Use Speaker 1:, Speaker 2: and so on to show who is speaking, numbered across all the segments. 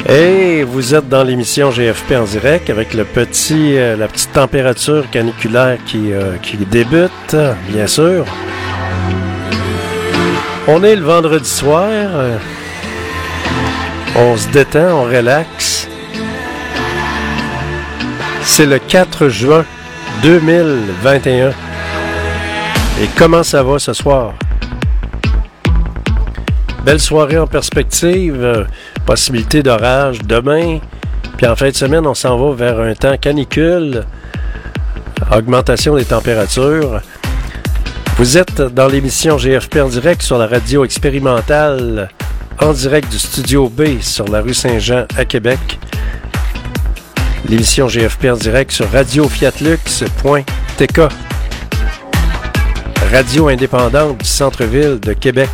Speaker 1: Et vous êtes dans l'émission GFP en direct avec la petite température caniculaire qui débute, bien sûr. On est le vendredi soir. On se détend, on relaxe. C'est le 4 juin 2021. Et comment ça va ce soir? Belle soirée en perspective, possibilité d'orage demain. Puis en fin de semaine, on s'en va vers un temps canicule, augmentation des températures. Vous êtes dans l'émission GFP en direct sur la radio expérimentale, en direct du Studio B sur la rue Saint-Jean à Québec. L'émission GFP en direct sur radiofiatlux.tk, radio indépendante du centre-ville de Québec.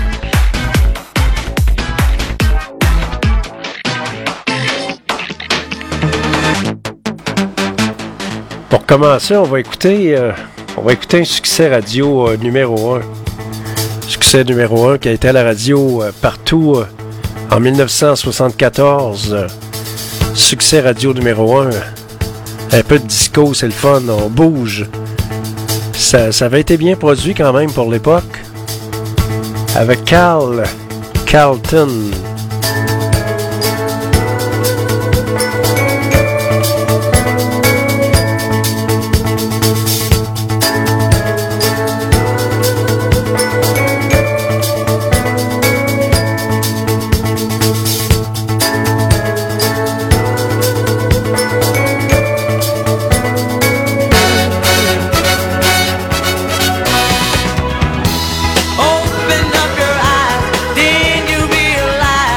Speaker 1: Pour commencer, on va écouter un succès radio numéro 1. Succès numéro 1 qui a été à la radio partout en 1974. Succès radio numéro 1. Un peu de disco, c'est le fun, on bouge. Ça avait été bien produit quand même pour l'époque. Avec Carlton.
Speaker 2: Open up your eyes, then you'll realize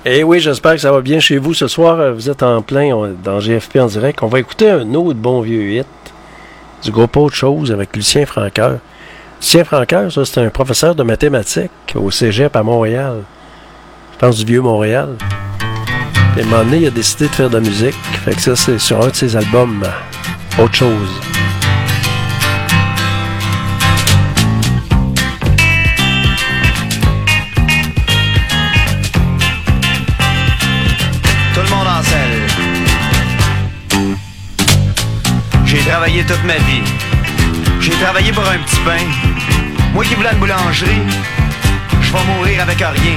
Speaker 1: Eh oui, j'espère que ça va bien chez vous. Ce soir, vous êtes en plein dans GFP en direct. On va écouter un autre bon vieux hit du groupe Autre Chose avec Lucien Francoeur. Lucien Francoeur, ça, c'est un professeur de mathématiques au Cégep à Montréal. Je pense du vieux Montréal. Puis à un moment donné, il a décidé de faire de la musique. Fait que ça, c'est sur un de ses albums, Autre Chose.
Speaker 2: J'ai travaillé toute ma vie. J'ai travaillé pour un petit pain. Moi qui voulais une boulangerie, je vais mourir avec rien.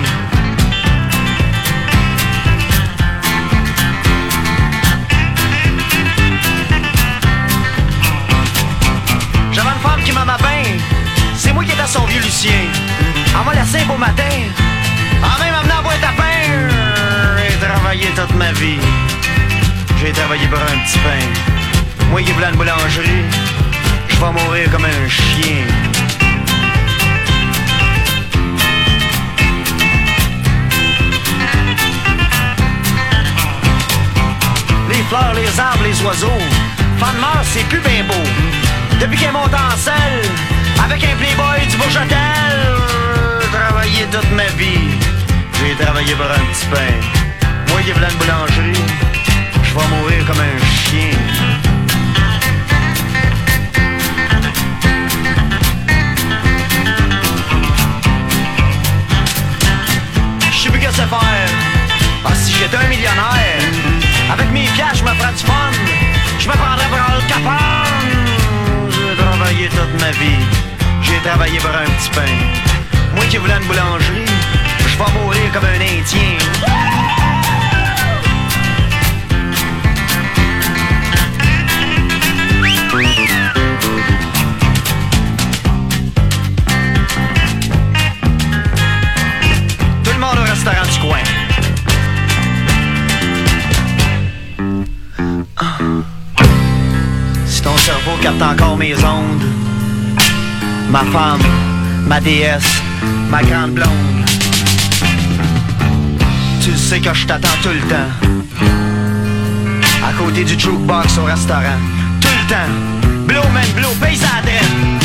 Speaker 2: J'avais une femme qui m'aimait bien. C'est moi qui étais son vieux Lucien. Elle m'a laissé un beau matin. Elle même amené à boîte à pain. J'ai travaillé toute ma vie. J'ai travaillé pour un petit pain. Moi qui voulais une boulangerie, je vais mourir comme un chien. Les fleurs, les arbres, les oiseaux, fan meurt, c'est plus bien beau. Depuis qu'elle monte en selle, avec un playboy du Beauchâtel, travaillé toute ma vie, j'ai travaillé pour un petit pain. Moi qui voulais une boulangerie, je vais mourir comme un chien. Faire. Ah, si j'étais un millionnaire, avec mes pièces, je me ferais du fun. Je me prendrais pour Al Capone. J'ai travaillé toute ma vie. J'ai travaillé pour un petit pain. Moi qui voulais une boulangerie, je vais mourir comme un Indien. Restaurant du coin. Si ton cerveau capte encore mes ondes, ma femme, ma déesse, ma grande blonde, tu sais que je t'attends tout le temps. À côté du jukebox au restaurant, tout le temps. Blow man, blow, paye sa dette.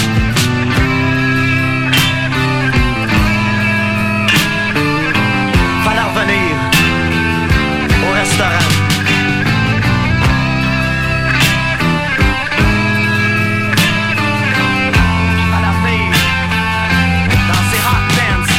Speaker 2: Au restaurant. À la fille, dans ses hot pants.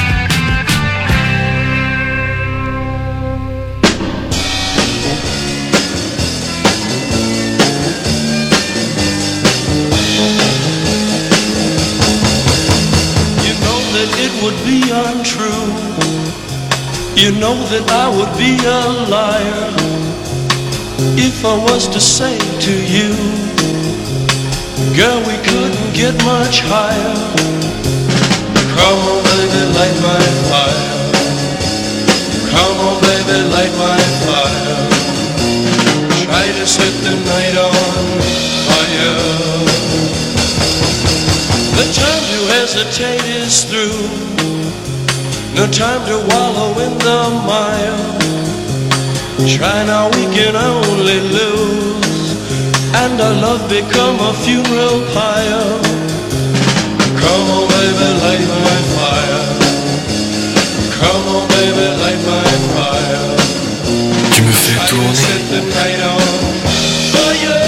Speaker 3: You know that it would be untrue. You know that I would be a liar if I was to say to you, girl, we couldn't get much higher. Come on, baby, light my fire. Come on, baby, light my fire. Try to set the night on fire. The time to hesitate is through. No time to wallow in the mire. Try now, we can only lose, and our love become a funeral pyre. Come on, baby, light my fire. Come on, baby, light my fire.
Speaker 4: Tu me fais tourner.
Speaker 3: Set the night on fire.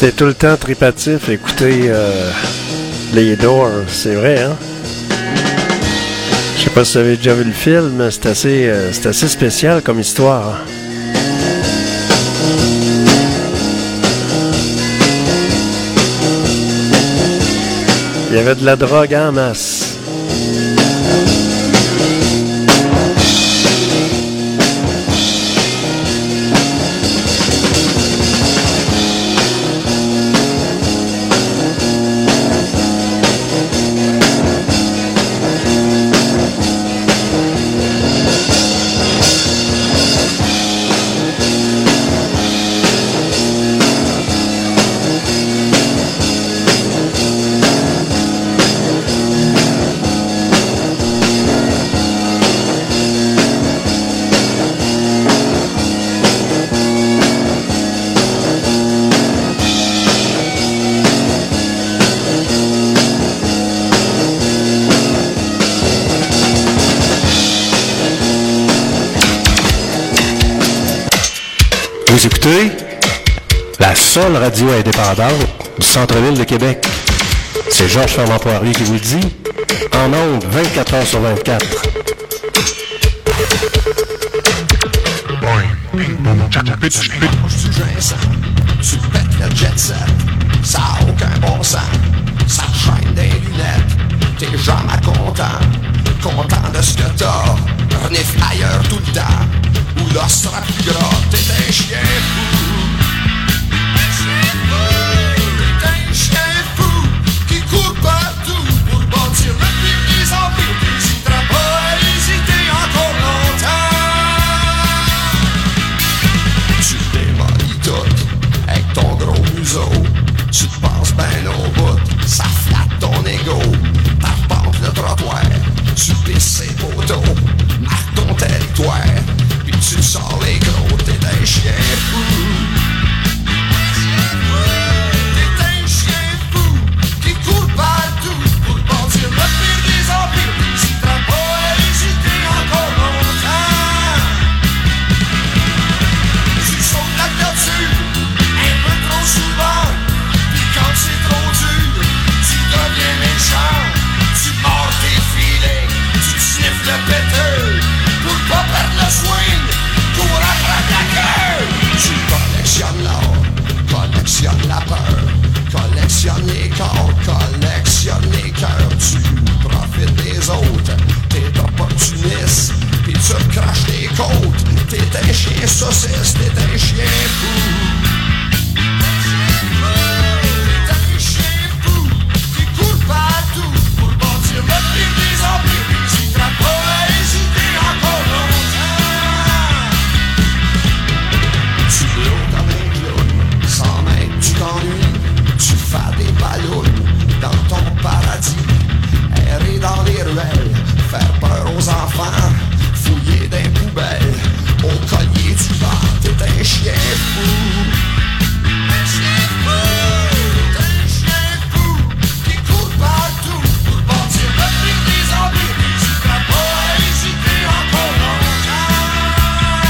Speaker 1: C'est tout le temps tripatif, écouter les Doors, c'est vrai, hein? Je sais pas si vous avez déjà vu le film, mais c'est assez spécial comme histoire. Il y avait de la drogue en masse.
Speaker 5: Vous écoutez la seule radio indépendante du centre-ville de Québec. C'est Georges Fernand Poirier qui vous le dit, en ondes 24 heures sur 24.
Speaker 6: Tu pètes le jet set, ça a aucun bon sens, ça chaîne des lunettes, t'es jamais content de ce que t'as, renifle ailleurs tout le temps, ou l'os sera plus gras, t'es un chien fou. T'es un chien fou, qui court partout pour bâtir le pire des empires, t'hésiteras pas à hésiter encore longtemps. Tu démolis tout avec ton gros museau, tu te passes ben au bout, ça flatte ton ego, t'arpentes le trottoir, tu pisses ses poteaux, marque ton territoire, puis tu sors les gros, t'es un chien fou. T'es un chien fou, qui court partout pour bâtir le pire des empires, t'hésiteras pas à hésiter encore longtemps. Tu sautes la clôture un peu trop souvent, puis quand c'est trop dur, tu deviens méchant. Tu mords tes filets, tu sniffes le péteux, pour pas perdre le swing, cours après ta queue. Tu collectionnes l'or, collectionnes la peur, collectionnes les corps, collectionnes les cœurs. Tu profites des autres, t'es opportuniste, puis tu craches tes côtes. T'es un chien saucisse, t'es un chien fou. T'es un chien fou, qui court partout pour bâtir le pire des empires, t'hésiteras pas à hésiter encore longtemps. Tu blows comme un clown, sans même tu t'ennuies, tu fais des ballons dans ton paradis, errer dans les ruelles, faire peur aux enfants, fouiller des poubelles, au collier du vent, t'es un chien fou. Un chien fou, t'es un chien fou, qui court partout pour bâtir le pire des empires, t'hésiteras pas à hésiter encore longtemps.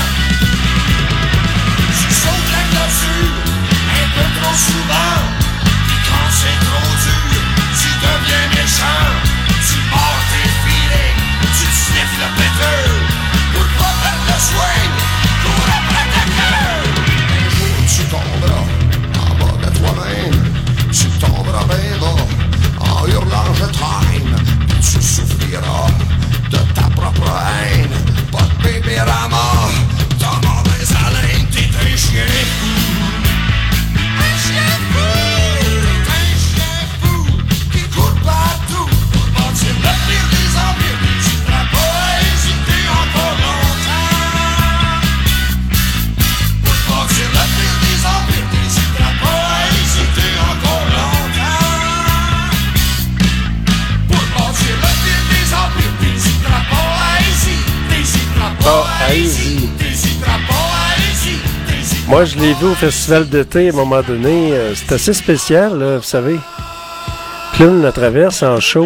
Speaker 6: Tu sautes la clôture un peu trop souvent, puis quand c'est trop dur, tu deviens méchant. Tu mords tes filets, tu sniffes le péteux, pour pas perdre le swing, cours après ta queue. Un jour tu tomberas en bas de toi-même, tu tomberas bien bas, en hurlant je traîne, puis tu souffriras de ta propre haine. Pas de bébé rama, ta mauvaise haleine, t'es un chien fou. Un chien fou, t'es un chien fou, qui court partout pour bâtir le pire des empires, t'hésiteras pas à hésiter encore longtemps. Pour bâtir le pire des empires, t'hésiteras pas à hésiter encore longtemps. Pour bâtir le pire des empires, t'hésiteras pas à hésiter, t'hésiteras pas à hésiter, t'hésiteras pas à hésiter.
Speaker 1: Moi, je l'ai vu au festival d'été à un moment donné. C'est assez spécial, là, vous savez. Clown la traverse en show,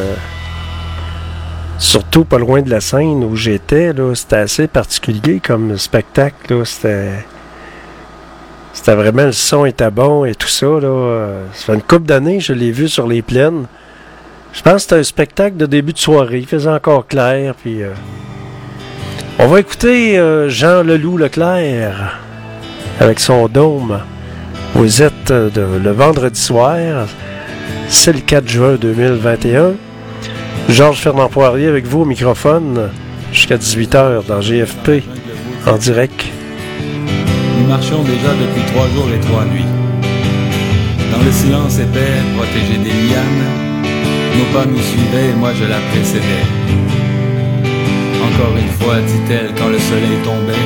Speaker 1: surtout pas loin de la scène où j'étais. Là, c'était assez particulier comme spectacle. Là, c'était C'était vraiment, le son était bon et tout ça. Là. Ça fait une couple d'années, je l'ai vu sur les plaines. Je pense que c'était un spectacle de début de soirée. Il faisait encore clair. Puis, on va écouter Jean Leloup Leclerc avec son dôme. Vous êtes le vendredi soir. C'est le 4 juin 2021. Georges Fernand Poirier avec vous au microphone jusqu'à 18h dans GFP en direct.
Speaker 7: Nous marchions déjà depuis 3 jours et 3 nuits. Dans le silence épais, protégé des lianes, nos pas nous suivaient et moi je la précédais. Encore une fois, dit-elle quand le soleil tombait.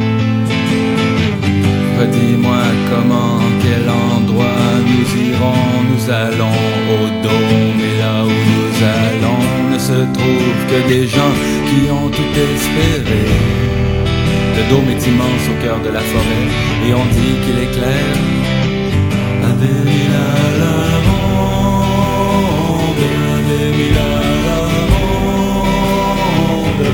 Speaker 7: Redis-moi comment, quel endroit nous irons. Nous allons au dôme et là où nous allons ne se trouve que des gens qui ont tout espéré. Le dôme est immense au cœur de la forêt et on dit qu'il est clair. Adémile à la ronde, Adémile à la ronde.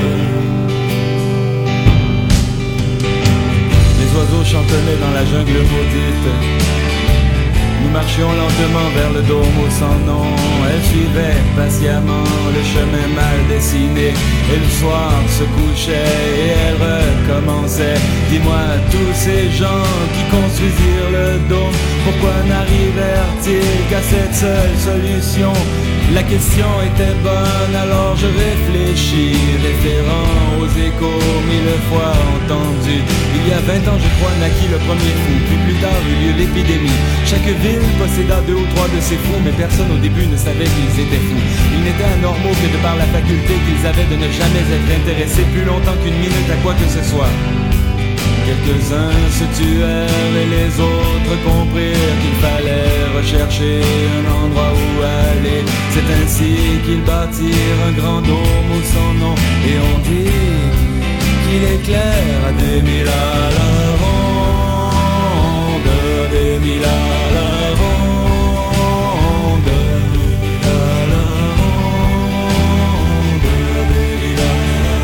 Speaker 7: Les oiseaux chantonnaient dans la jungle maudite. Nous marchions lentement vers le dôme au sans nom. Elle suivait patiemment le chemin mal dessiné. Et le soir se couchait et elle recommençait. Dis-moi, tous ces gens qui construisirent le dôme, pourquoi n'arrivèrent-ils qu'à cette seule solution? La question était bonne, alors je réfléchis, référant aux échos 1000 fois entendus. Il y a 20 ans, je crois, naquit le premier fou, puis plus tard eut lieu l'épidémie. Chaque ville posséda 2 ou 3 de ces fous, mais personne au début ne savait qu'ils étaient fous. Ils n'étaient anormaux que de par la faculté qu'ils avaient de ne jamais être intéressés plus longtemps qu'une minute à quoi que ce soit. Quelques-uns se tuèrent et les autres comprirent qu'il fallait rechercher un endroit où aller. C'est ainsi qu'ils bâtirent un grand dôme au sans nom. Et on dit qu'il éclaire à des mille à la ronde, des mille à la ronde, à la ronde, des mille à la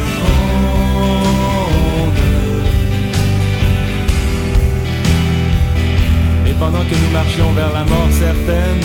Speaker 7: ronde. Et pendant que nous marchions vers la mort certaine,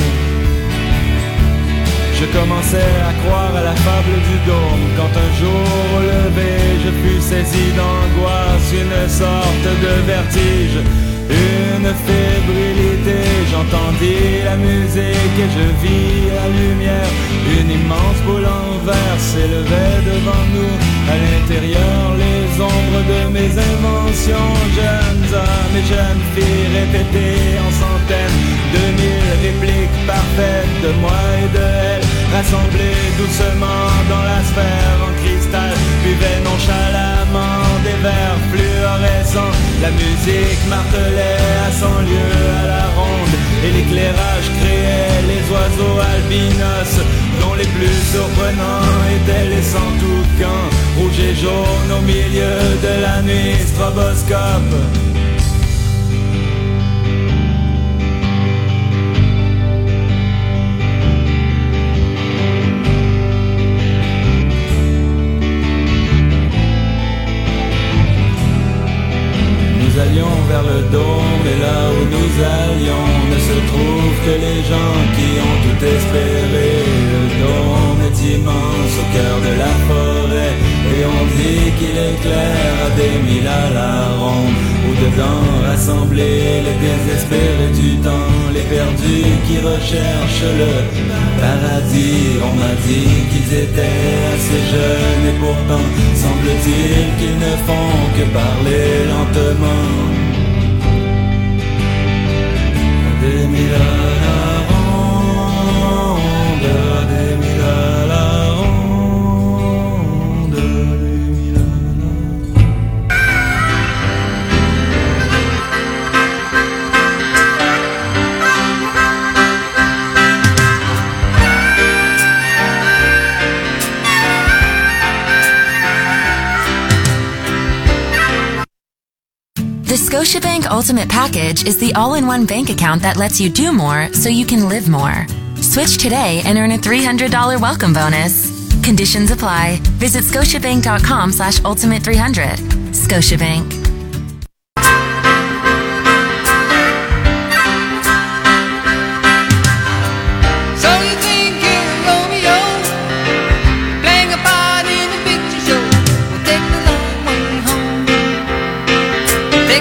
Speaker 7: je commençais à croire à la fable du dôme. Quand un jour au lever, je fus saisi d'angoisse, une sorte de vertige, une fébrilité. J'entendis la musique et je vis la lumière. Une immense boule en verre s'élevait devant nous. À l'intérieur, les ombres de mes inventions. Jeunes hommes et jeunes filles répétaient en centaines 2000 répliques parfaites de moi et de elle, rassemblés doucement dans la sphère en cristal, buvaient nonchalamment des verres fluorescents. La musique martelait à 100 lieues à la ronde et l'éclairage créait les oiseaux albinos, dont les plus surprenants étaient les sans-toucans, rouges et jaunes au milieu de la nuit, stroboscope. Nous allions vers le dôme et là où nous allions ne se trouve que les gens qui ont tout espéré. Le dôme est immense au cœur de la forêt et on dit qu'il éclaire à des mille à la ronde, où dedans rassemblés les désespérés du temps, les perdus qui recherchent le paradis. On m'a dit qu'ils étaient assez jeunes et pourtant semble-t-il qu'ils ne font que parler lentement. Des mille à la ronde, des mille à la ronde, des mille à la
Speaker 8: The Scotiabank Ultimate Package is the all-in-one bank account that lets you do more so you can live more. Switch today and earn a $300 welcome bonus. Conditions apply. Visit scotiabank.com/ultimate300. Scotiabank.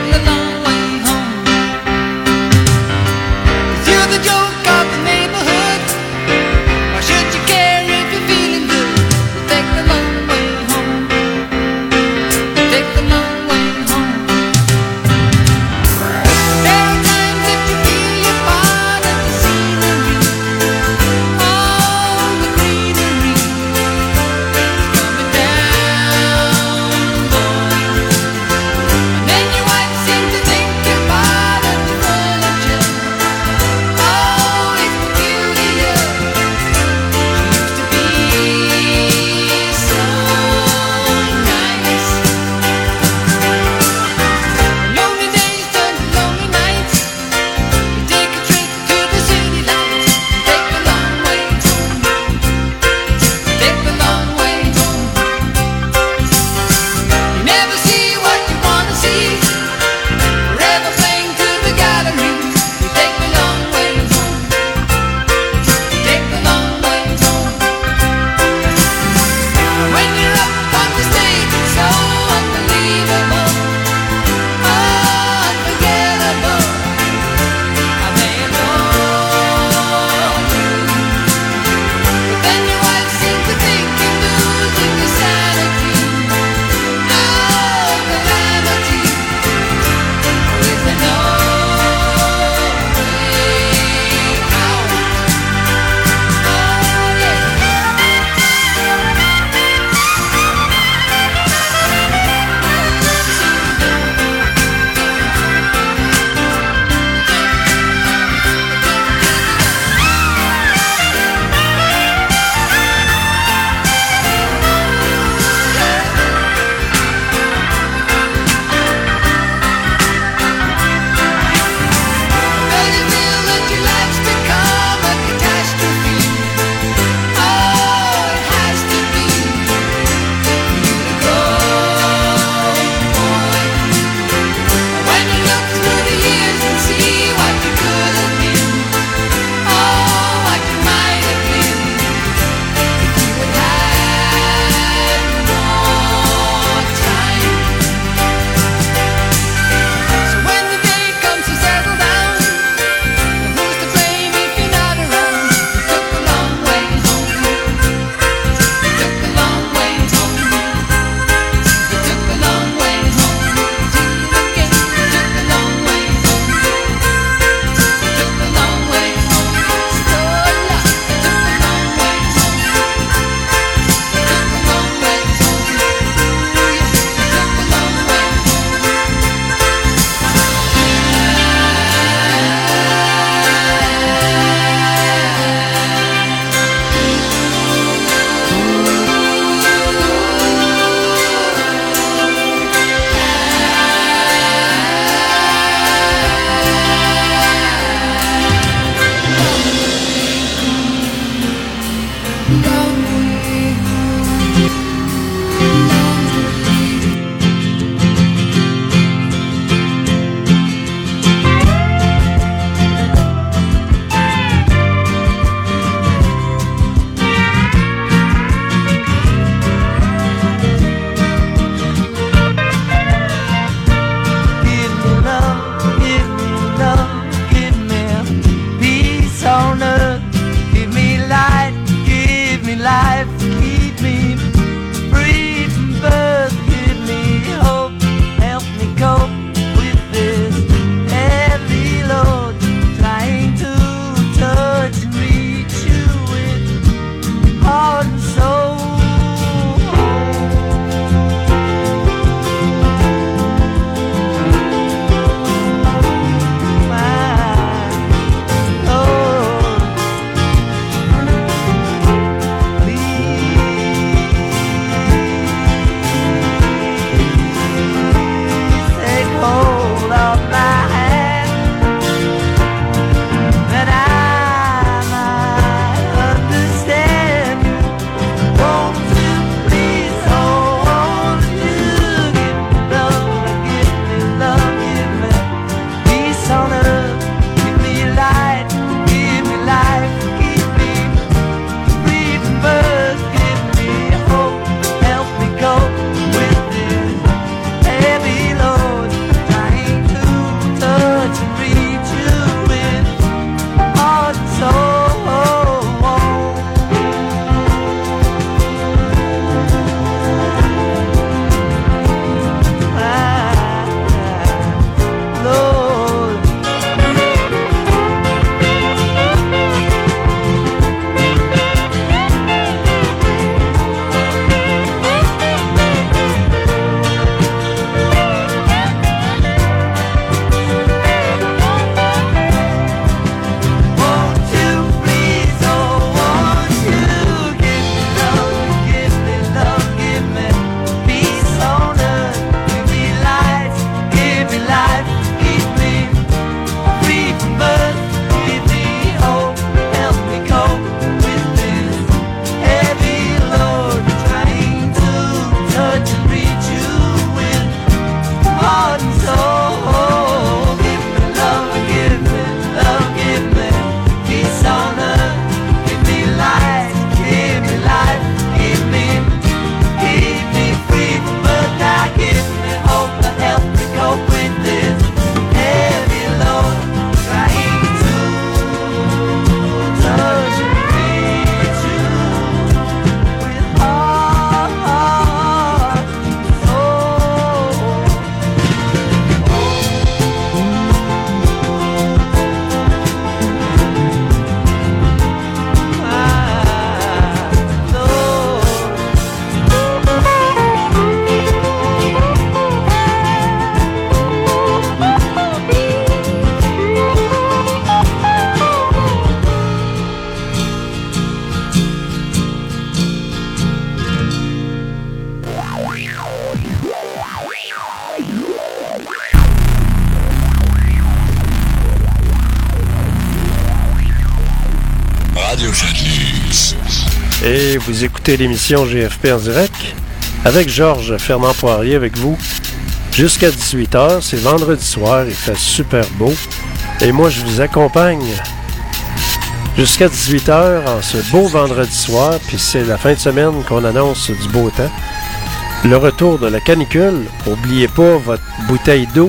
Speaker 9: Then you wipe
Speaker 6: Radio News.
Speaker 1: Et vous écoutez l'émission GFP en direct avec Georges Fernand Poirier avec vous jusqu'à 18h. C'est vendredi soir, il fait super beau. Et moi, je vous accompagne jusqu'à 18h en ce beau vendredi soir. Puis c'est la fin de semaine qu'on annonce du beau temps. Le retour de la canicule. N'oubliez pas votre bouteille d'eau.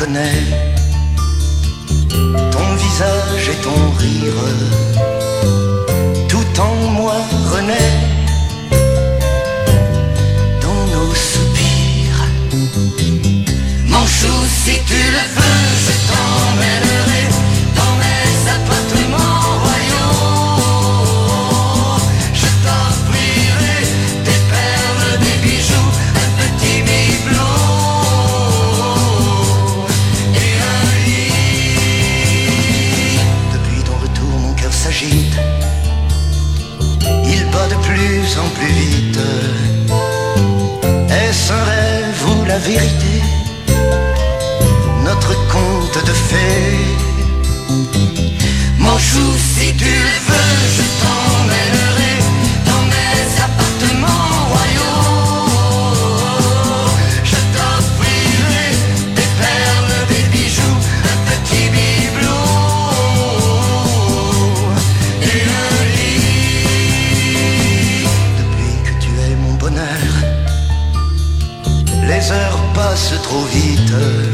Speaker 9: connais ton visage et ton rire, tout en moi renaît dans nos soupirs. Mon chou, si tu le veux, je t'emmènerai dans mes appartements royaux. Je t'offrirai des perles, des bijoux, un petit bibelot et un lit. Depuis ton retour, mon cœur s'agite, il bat de plus en plus vite. Est-ce un rêve ou la vérité, notre conte de fées? Mon chou, si tu le veux, je t'emmènerai dans mes appartements royaux. Je t'offrirai des perles, des bijoux, un petit bibelot et un lit. Depuis que tu es mon bonheur, les heures passent trop vite.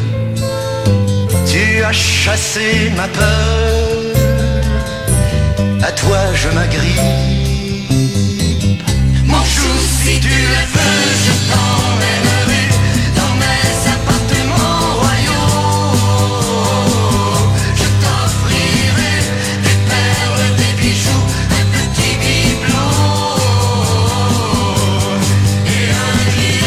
Speaker 9: Tu as chassé ma peur, à toi je m'agrippe. Mon chou, si tu le veux, je t'emmènerai dans mes appartements royaux. Je t'offrirai des perles, des bijoux, un petit bibelot et un lit.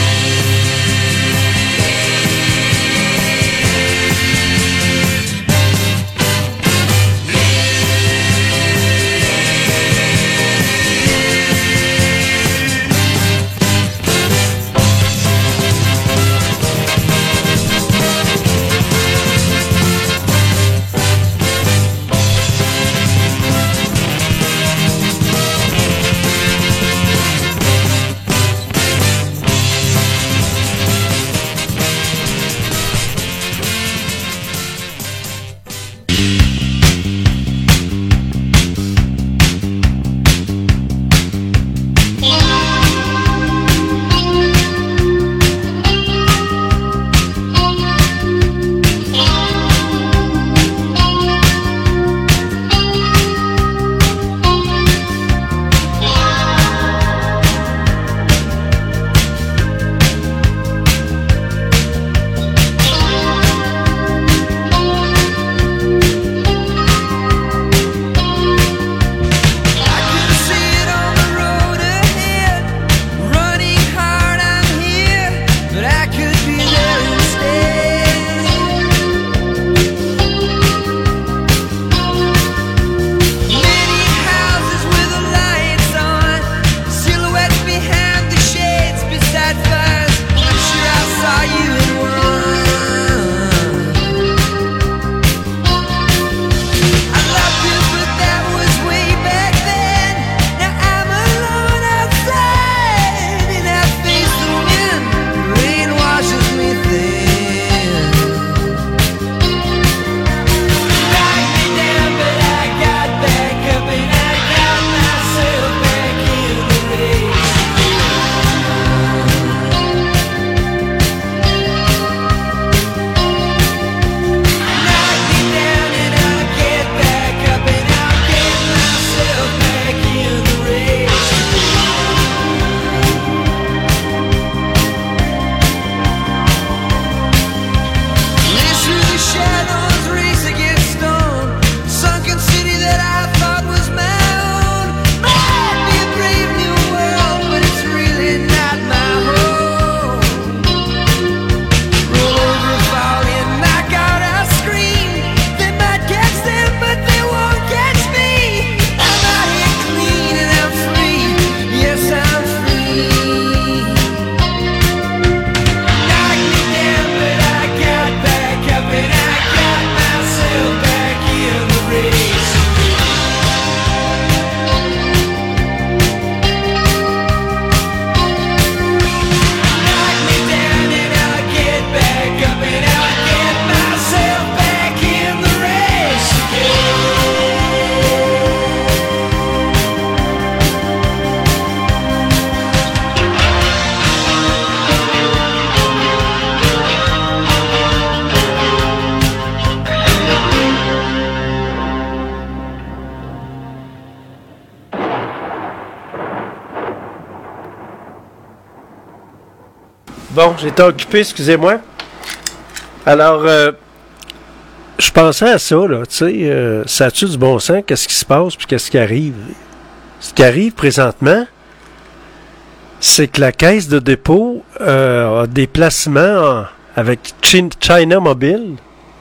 Speaker 1: bon, j'étais occupé, excusez-moi. Alors, je pensais à ça, là, tu sais, ça a-tu du bon sens? Qu'est-ce qui se passe, puis qu'est-ce qui arrive? Ce qui arrive présentement, c'est que la Caisse de dépôt a des placements avec China Mobile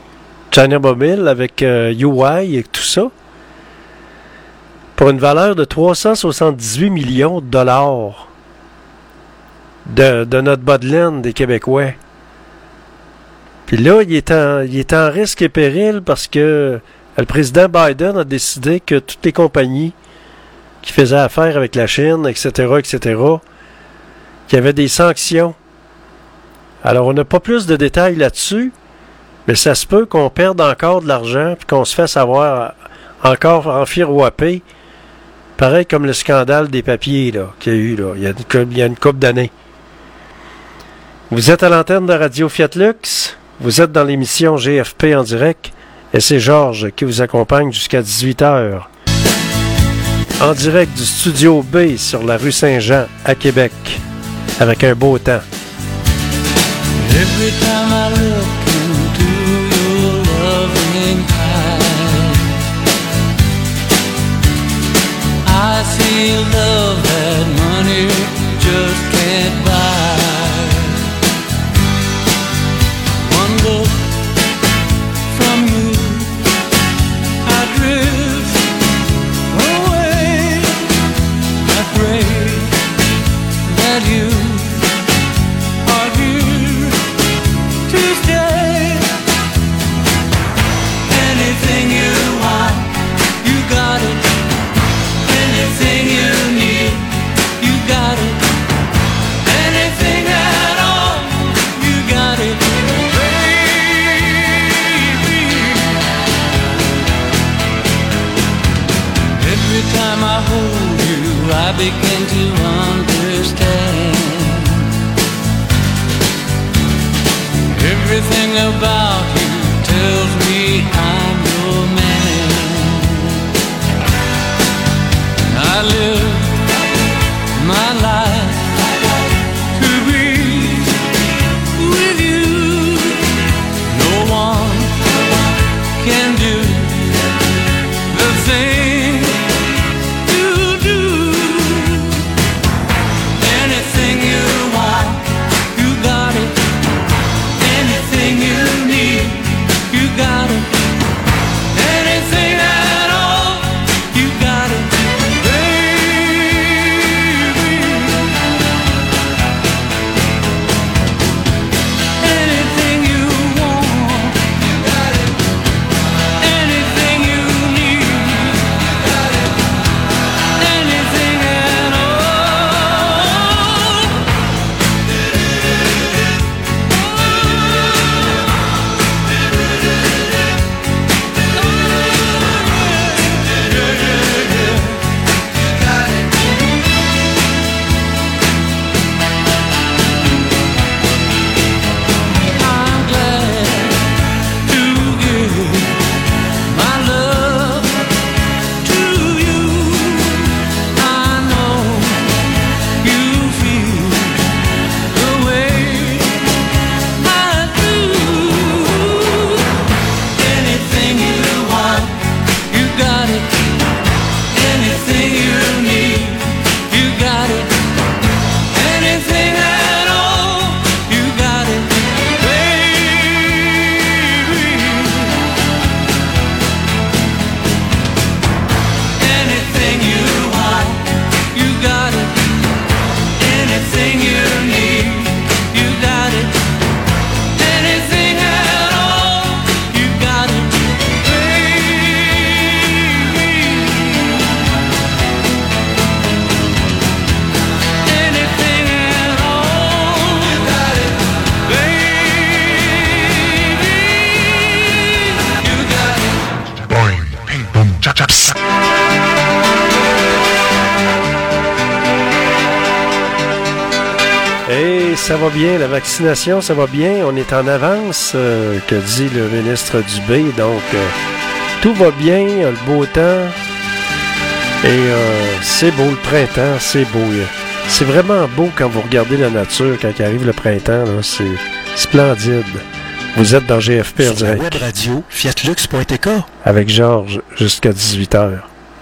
Speaker 1: avec UI et tout ça, pour une valeur de 378 millions de dollars de notre bas de laine des Québécois. Puis là, il est en risque et péril parce que le président Biden a décidé que toutes les compagnies qui faisaient affaire avec la Chine, etc., qu'il y avait des sanctions. Alors, on n'a pas plus de détails là-dessus, mais ça se peut qu'on perde encore de l'argent puis qu'on se fasse avoir encore enfirouapper, pareil comme le scandale des papiers là, qu'il y a eu là, il y a une couple d'années. Vous êtes à l'antenne de Radio Fiat Lux, vous êtes dans l'émission GFP en direct, et c'est Georges qui vous accompagne jusqu'à 18h. En direct du Studio B sur la rue Saint-Jean à Québec, avec un beau temps.
Speaker 3: Every time I look into your loving eyes, I see love that money just can't buy. One look from you, I drift away. I pray that you are here to stay. Anything you want, you got it. Anything you need, you got it. Anything at all, you got it, baby. Every time I hold you, I begin to understand. Everything about you tells me I'm your man. I live my life to be with you. No one can do the thing you do. Anything you want, you got it. Anything you need, you got it. Anything at all, you got it, baby. Anything you want, you got it. Anything you need, you got it. Anything at all. I'm glad to give my love to you. I know you feel the way I do. Anything you want, you got it. Anything you need, you got it. Anything at all, you got it, baby. Anything you want, you got it. Anything you need, you got it. Anything at all, you got it, baby. Anything at all, you got it, baby. You got it.
Speaker 6: Boing, ping, boom, chop, chop, sa.
Speaker 1: Et ça va bien, la vaccination, ça va bien. On est en avance, que dit le ministre Dubé. Donc, tout va bien, le beau temps. Et c'est beau, le printemps, c'est beau. C'est vraiment beau quand vous regardez la nature, quand il arrive le printemps. Là, c'est splendide. Vous êtes dans GFP en
Speaker 5: Sur la
Speaker 1: direct.
Speaker 5: web radio, fiatlux.tk.
Speaker 1: Avec Georges jusqu'à 18h.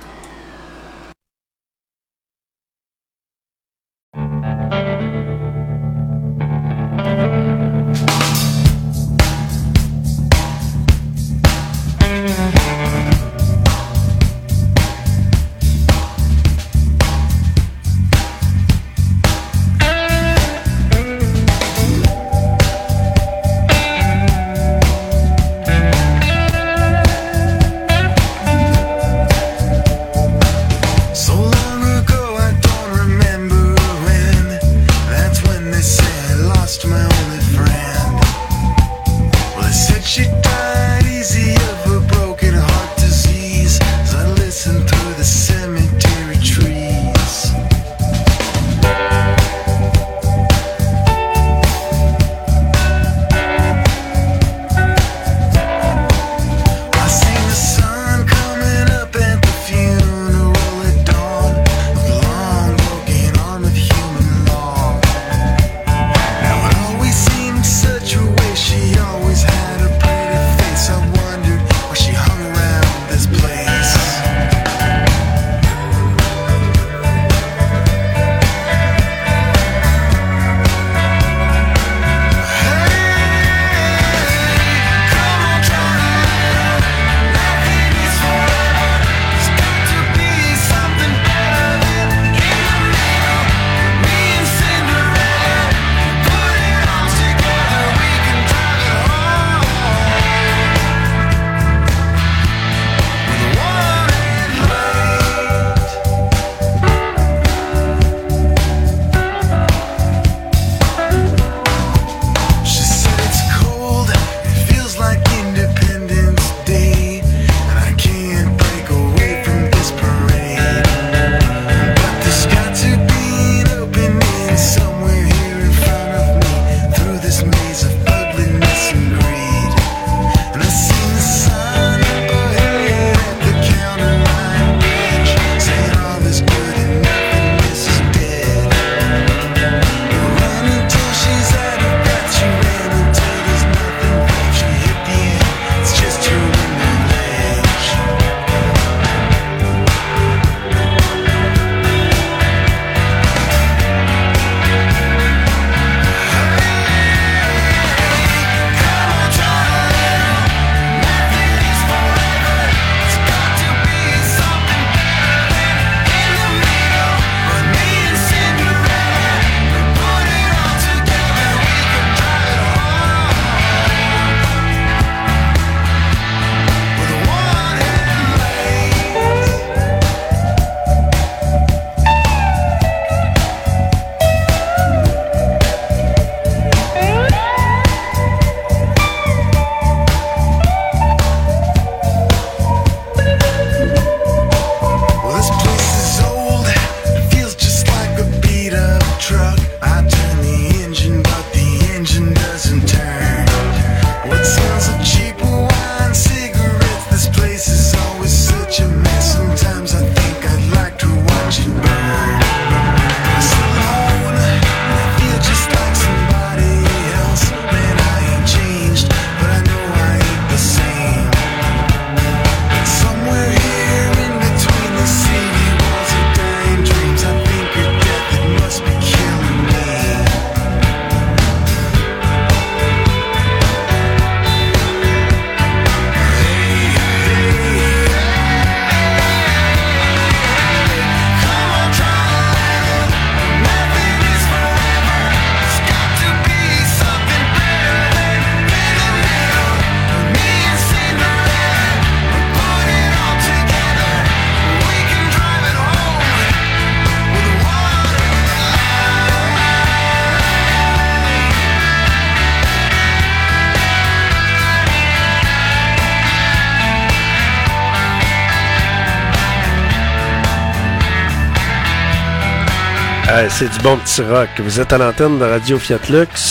Speaker 1: C'est du bon petit rock. Vous êtes à l'antenne de Radio Fiatlux.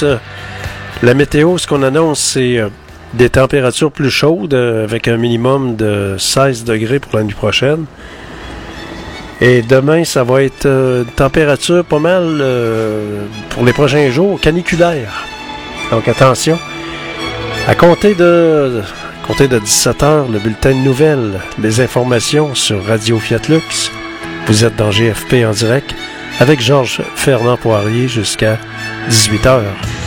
Speaker 1: La météo, ce qu'on annonce, c'est des températures plus chaudes avec un minimum de 16 degrés pour la nuit prochaine. Et demain, ça va être une température pas mal pour les prochains jours, caniculaire. Donc attention. À compter de 17h, le bulletin de nouvelles, les informations sur Radio Fiat Lux. Vous êtes dans GFP en direct avec Georges Fernand Poirier jusqu'à 18h.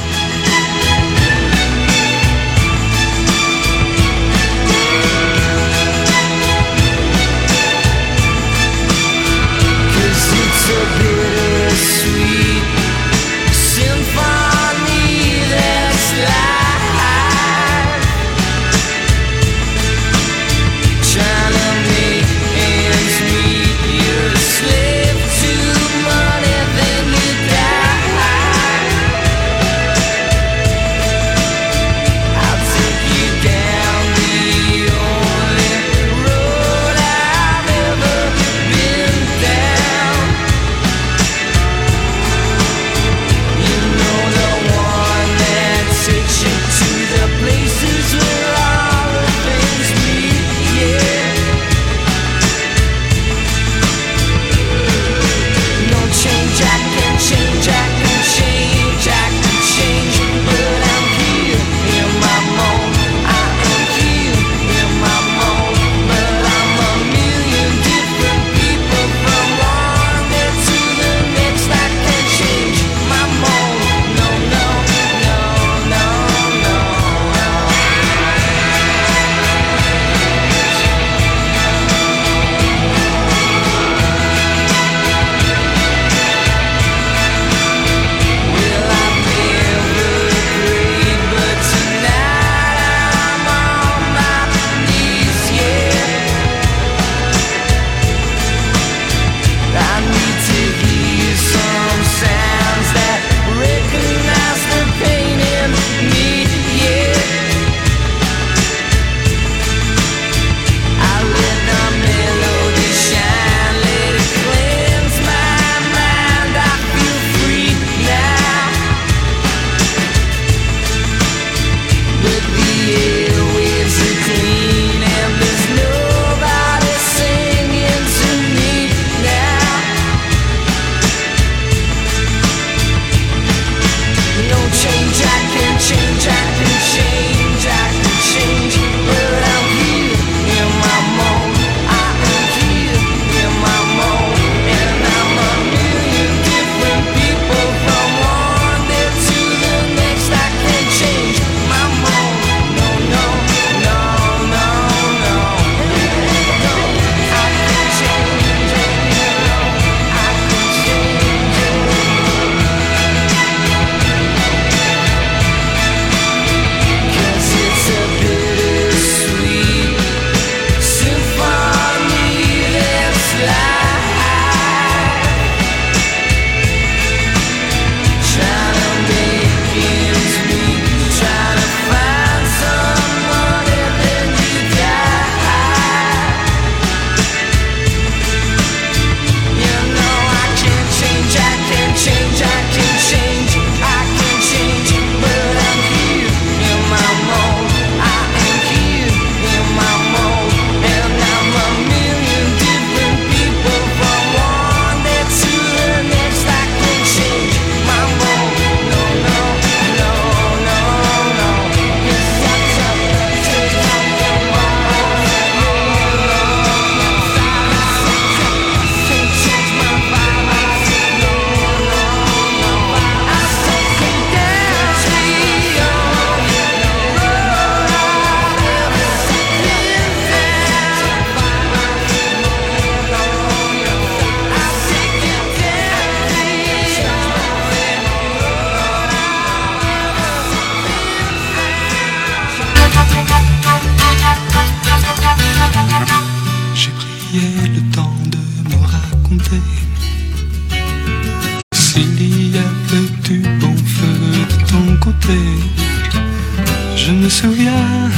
Speaker 3: Je me souviens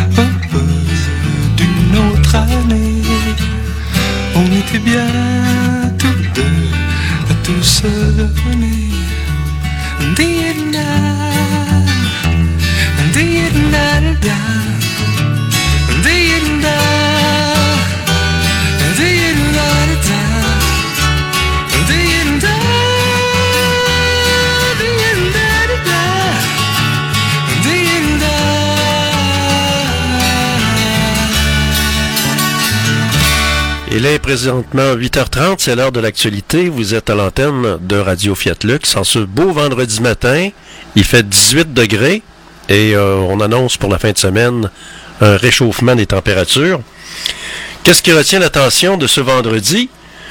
Speaker 3: d'une autre année. On était bien tous deux à tout se donner.
Speaker 1: Il est présentement 8h30, c'est l'heure de l'actualité. Vous êtes à l'antenne de Radio Fiat Lux. En ce beau vendredi matin, il fait 18 degrés et on annonce pour la fin de semaine un réchauffement des températures. Qu'est-ce qui retient l'attention de ce vendredi?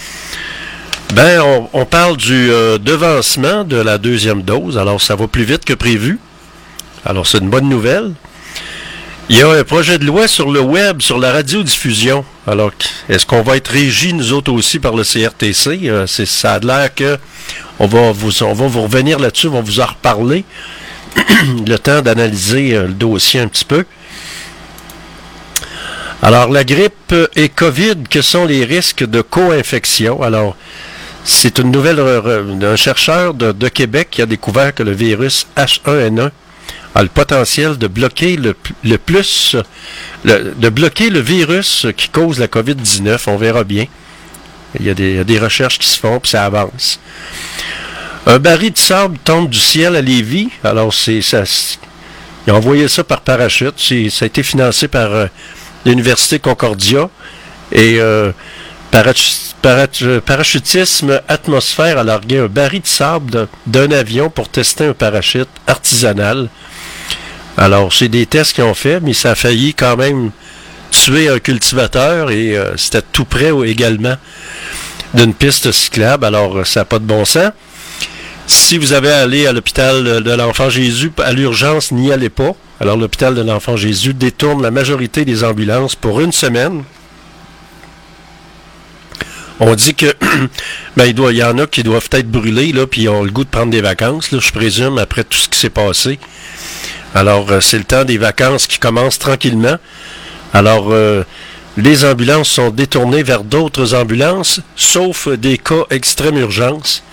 Speaker 1: On parle du devancement de la deuxième dose. Alors, ça va plus vite que prévu. Alors, c'est une bonne nouvelle. Il y a un projet de loi sur le web, sur la radiodiffusion. Alors, est-ce qu'on va être régis, nous autres aussi, par le CRTC? Ça a l'air que on va vous revenir là-dessus, on va vous en reparler. Le temps d'analyser le dossier un petit peu. Alors, la grippe et COVID, que sont les risques de co-infection? Alors, c'est une nouvelle d'un chercheur de Québec qui a découvert que le virus H1N1 a le potentiel de bloquer de bloquer le virus qui cause la COVID-19. On verra bien. Il y a des recherches qui se font, puis ça avance. Un baril de sable tombe du ciel à Lévis. Alors, ils ont envoyé ça par parachute. Ça a été financé par l'Université Concordia. Et parachutisme atmosphère a largué un baril de sable d'un avion pour tester un parachute artisanal. Alors, c'est des tests qu'ils ont fait, mais ça a failli quand même tuer un cultivateur et c'était tout près également d'une piste cyclable. Alors, ça n'a pas de bon sens. Si vous avez à aller à l'hôpital de l'Enfant Jésus à l'urgence, n'y allez pas. Alors, l'hôpital de l'Enfant Jésus détourne la majorité des ambulances pour une semaine. On dit que il y en a qui doivent être brûlés, là, puis ils ont le goût de prendre des vacances, là, je présume, après tout ce qui s'est passé. Alors, c'est le temps des vacances qui commence tranquillement. Alors, les ambulances sont détournées vers d'autres ambulances, sauf des cas extrême urgence.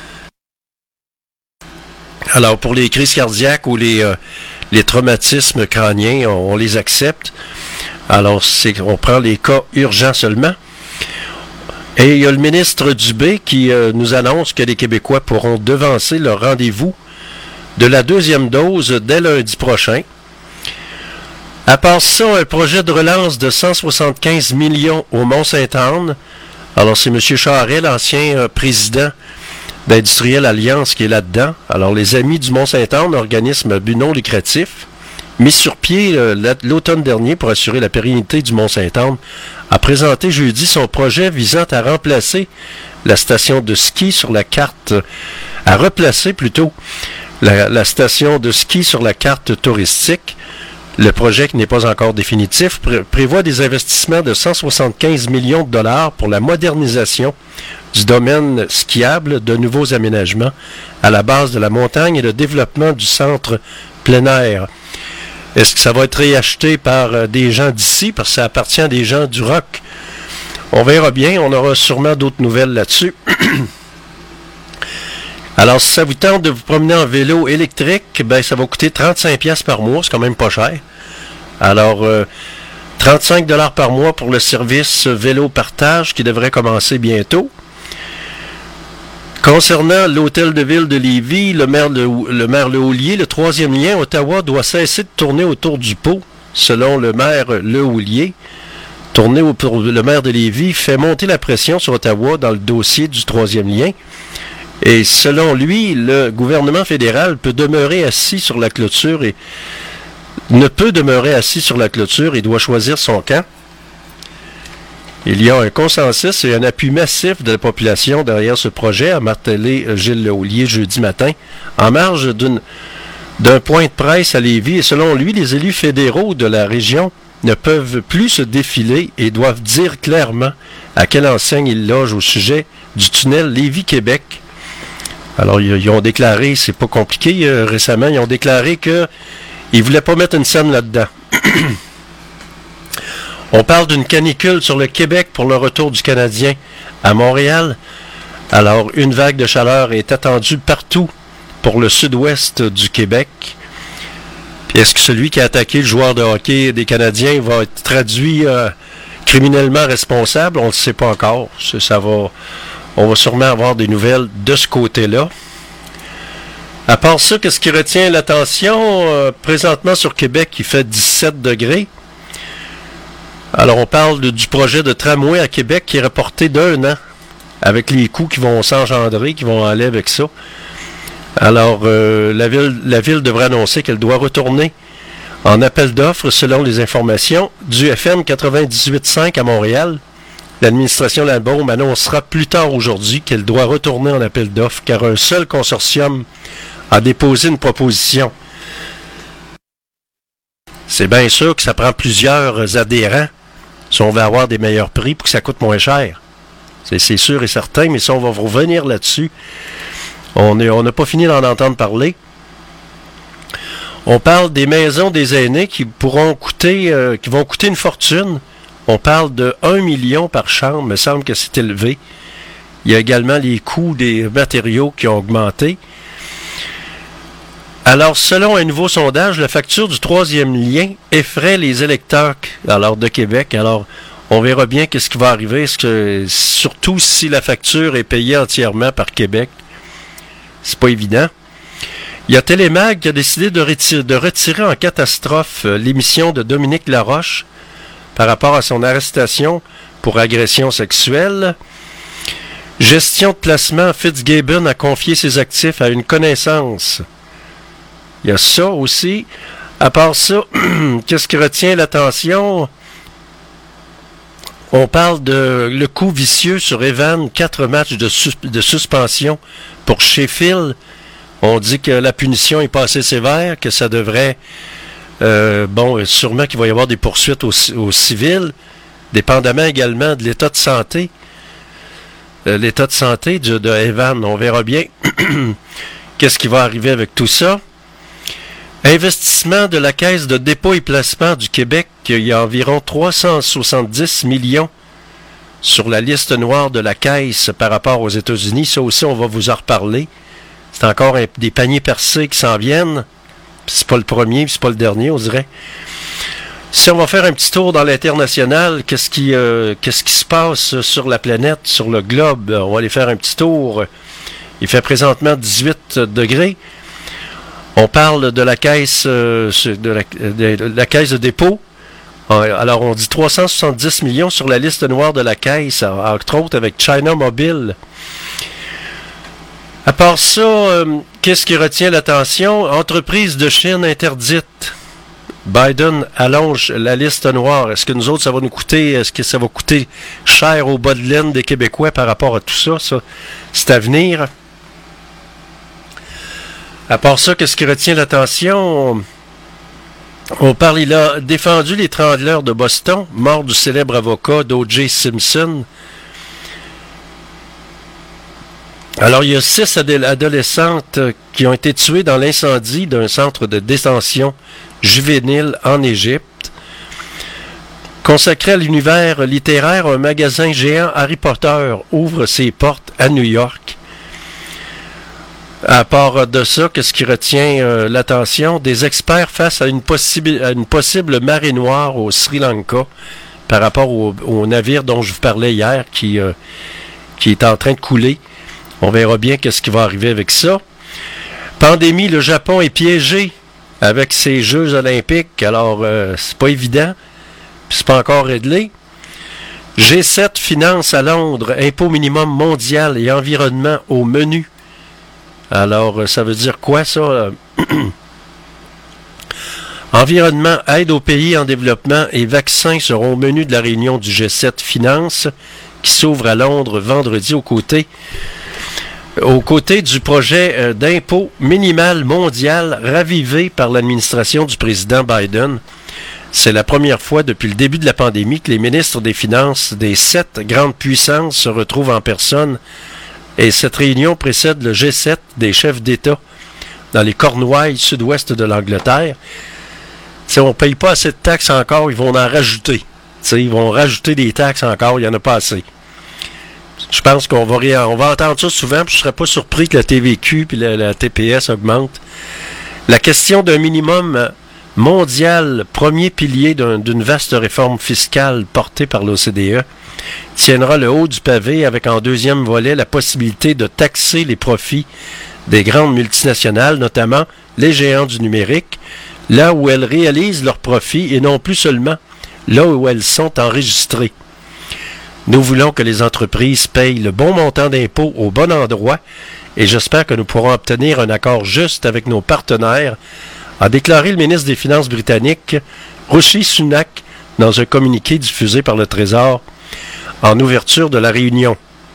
Speaker 1: Alors, pour les crises cardiaques ou les traumatismes crâniens, on les accepte. Alors, on prend les cas urgents seulement. Et il y a le ministre Dubé qui nous annonce que les Québécois pourront devancer leur rendez-vous de la deuxième dose dès lundi prochain. À part ça, un projet de relance de 175 millions au Mont-Sainte-Anne. Alors, c'est M. Charest, l'ancien président d'Industriel Alliance, qui est là-dedans. Alors, les Amis du Mont-Sainte-Anne, organisme à but non lucratif, mis sur pied l'automne dernier pour assurer la pérennité du Mont-Sainte-Anne, a présenté jeudi son projet visant à remplacer la station de ski sur la carte, à replacer plutôt la station de ski sur la carte touristique. Le projet, qui n'est pas encore définitif, prévoit des investissements de 175 millions de dollars pour la modernisation du domaine skiable, de nouveaux aménagements à la base de la montagne et le développement du centre plein air. Est-ce que ça va être réacheté par des gens d'ici, parce que ça appartient à des gens du Roc? On verra bien, on aura sûrement d'autres nouvelles là-dessus. Alors, si ça vous tente de vous promener en vélo électrique, ça va coûter 35$ par mois, c'est quand même pas cher. Alors, 35$ par mois pour le service vélo partage qui devrait commencer bientôt. Concernant l'hôtel de ville de Lévis, le maire Lehoulier, le troisième lien, Ottawa doit cesser de tourner autour du pot, selon le maire Lehoulier. Tourner autour le maire de Lévis fait monter la pression sur Ottawa dans le dossier du troisième lien. Et selon lui, le gouvernement fédéral peut demeurer assis sur la clôture et doit choisir son camp. Il y a un consensus et un appui massif de la population derrière ce projet, a martelé Gilles Lehoulier jeudi matin, en marge d'un point de presse à Lévis. Et selon lui, les élus fédéraux de la région ne peuvent plus se défiler et doivent dire clairement à quelle enseigne ils logent au sujet du tunnel Lévis-Québec. Alors, ils ont déclaré, c'est pas compliqué, récemment, ils ont déclaré qu'ils ne voulaient pas mettre une scène là-dedans. On parle d'une canicule sur le Québec pour le retour du Canadien à Montréal. Alors, une vague de chaleur est attendue partout pour le sud-ouest du Québec. Puis est-ce que celui qui a attaqué le joueur de hockey des Canadiens va être traduit criminellement responsable? On ne le sait pas encore. On va sûrement avoir des nouvelles de ce côté-là. À part ça, qu'est-ce qui retient l'attention? Présentement sur Québec, il fait 17 degrés. Alors, on parle du projet de tramway à Québec qui est reporté d'1 an, avec les coûts qui vont s'engendrer, qui vont aller avec ça. Alors, la ville devrait annoncer qu'elle doit retourner en appel d'offres selon les informations du FM 98.5 à Montréal. L'administration Labaume annoncera plus tard aujourd'hui qu'elle doit retourner en appel d'offres car un seul consortium a déposé une proposition. C'est bien sûr que ça prend plusieurs adhérents si on veut avoir des meilleurs prix pour que ça coûte moins cher. C'est sûr et certain, mais si on va revenir là-dessus, on n'a pas fini d'en entendre parler. On parle des maisons des aînés qui vont coûter une fortune. On parle de 1 million par chambre, il me semble que c'est élevé. Il y a également les coûts des matériaux qui ont augmenté. Alors, selon un nouveau sondage, la facture du 3e lien effraie les électeurs de Québec. Alors, on verra bien qu'est-ce qui va arriver, surtout si la facture est payée entièrement par Québec. C'est pas évident. Il y a Télémag qui a décidé de retirer en catastrophe l'émission de Dominique Laroche par rapport à son arrestation pour agression sexuelle. Gestion de placement, Fitzgibbon a confié ses actifs à une connaissance. Il y a ça aussi. À part ça, qu'est-ce qui retient l'attention? On parle de le coup vicieux sur Evan, 4 matchs de suspension pour Sheffield. On dit que la punition est pas assez sévère, que ça devrait... sûrement qu'il va y avoir des poursuites au civil, dépendamment également de l'état de santé. L'état de santé de Evan, on verra bien qu'est-ce qui va arriver avec tout ça. Investissement de la Caisse de dépôt et placement du Québec, il y a environ 370 millions sur la liste noire de la Caisse par rapport aux États-Unis. Ça aussi, on va vous en reparler. C'est encore des paniers percés qui s'en viennent. C'est pas le premier, c'est pas le dernier, on dirait. Si on va faire un petit tour dans l'international, qu'est-ce qui se passe sur la planète, sur le globe? On va aller faire un petit tour. Il fait présentement 18 degrés. On parle de la caisse de la caisse de dépôt. Alors, on dit 370 millions sur la liste noire de la caisse, entre autres avec China Mobile. À part ça, qu'est-ce qui retient l'attention? Entreprise de Chine interdite. Biden allonge la liste noire. Est-ce que nous autres, ça va nous coûter, est-ce que ça va coûter cher au bas de laine des Québécois par rapport à tout ça? Ça, c'est à venir. À part ça, qu'est-ce qui retient l'attention? On parle, il a défendu les Trembleurs de Boston, mort du célèbre avocat d'O.J. Simpson. Alors, il y a 6 adolescentes qui ont été tuées dans l'incendie d'un centre de détention juvénile en Égypte. Consacré à l'univers littéraire, un magasin géant Harry Potter ouvre ses portes à New York. À part de ça, qu'est-ce qui retient l'attention? Des experts face à une possible marée noire au Sri Lanka par rapport au navire dont je vous parlais hier qui est en train de couler. On verra bien qu'est-ce qui va arriver avec ça. Pandémie, le Japon est piégé avec ses Jeux olympiques. Alors, c'est pas évident. Puis c'est pas encore réglé. G7 finance à Londres, impôt minimum mondial et environnement au menu. Alors, ça veut dire quoi, ça? Environnement, aide aux pays en développement et vaccins seront au menu de la réunion du G7 Finance qui s'ouvre à Londres vendredi aux côtés du projet d'impôt minimal mondial ravivé par l'administration du président Biden. C'est la première fois depuis le début de la pandémie que les ministres des Finances des 7 grandes puissances se retrouvent en personne. Et cette réunion précède le G7 des chefs d'État dans les Cornouailles sud-ouest de l'Angleterre. T'sais, on ne paye pas assez de taxes encore, ils vont en rajouter. T'sais, ils vont rajouter des taxes encore, il n'y en a pas assez. Je pense qu'on va entendre ça souvent, puis je ne serais pas surpris que la TVQ et la TPS augmentent. La question d'un minimum mondial, premier pilier d'une vaste réforme fiscale portée par l'OCDE, tiendra le haut du pavé avec en deuxième volet la possibilité de taxer les profits des grandes multinationales, notamment les géants du numérique, là où elles réalisent leurs profits et non plus seulement là où elles sont enregistrées. Nous voulons que les entreprises payent le bon montant d'impôts au bon endroit et j'espère que nous pourrons obtenir un accord juste avec nos partenaires, a déclaré le ministre des Finances britannique, Rishi Sunak, dans un communiqué diffusé par le Trésor en ouverture de la réunion.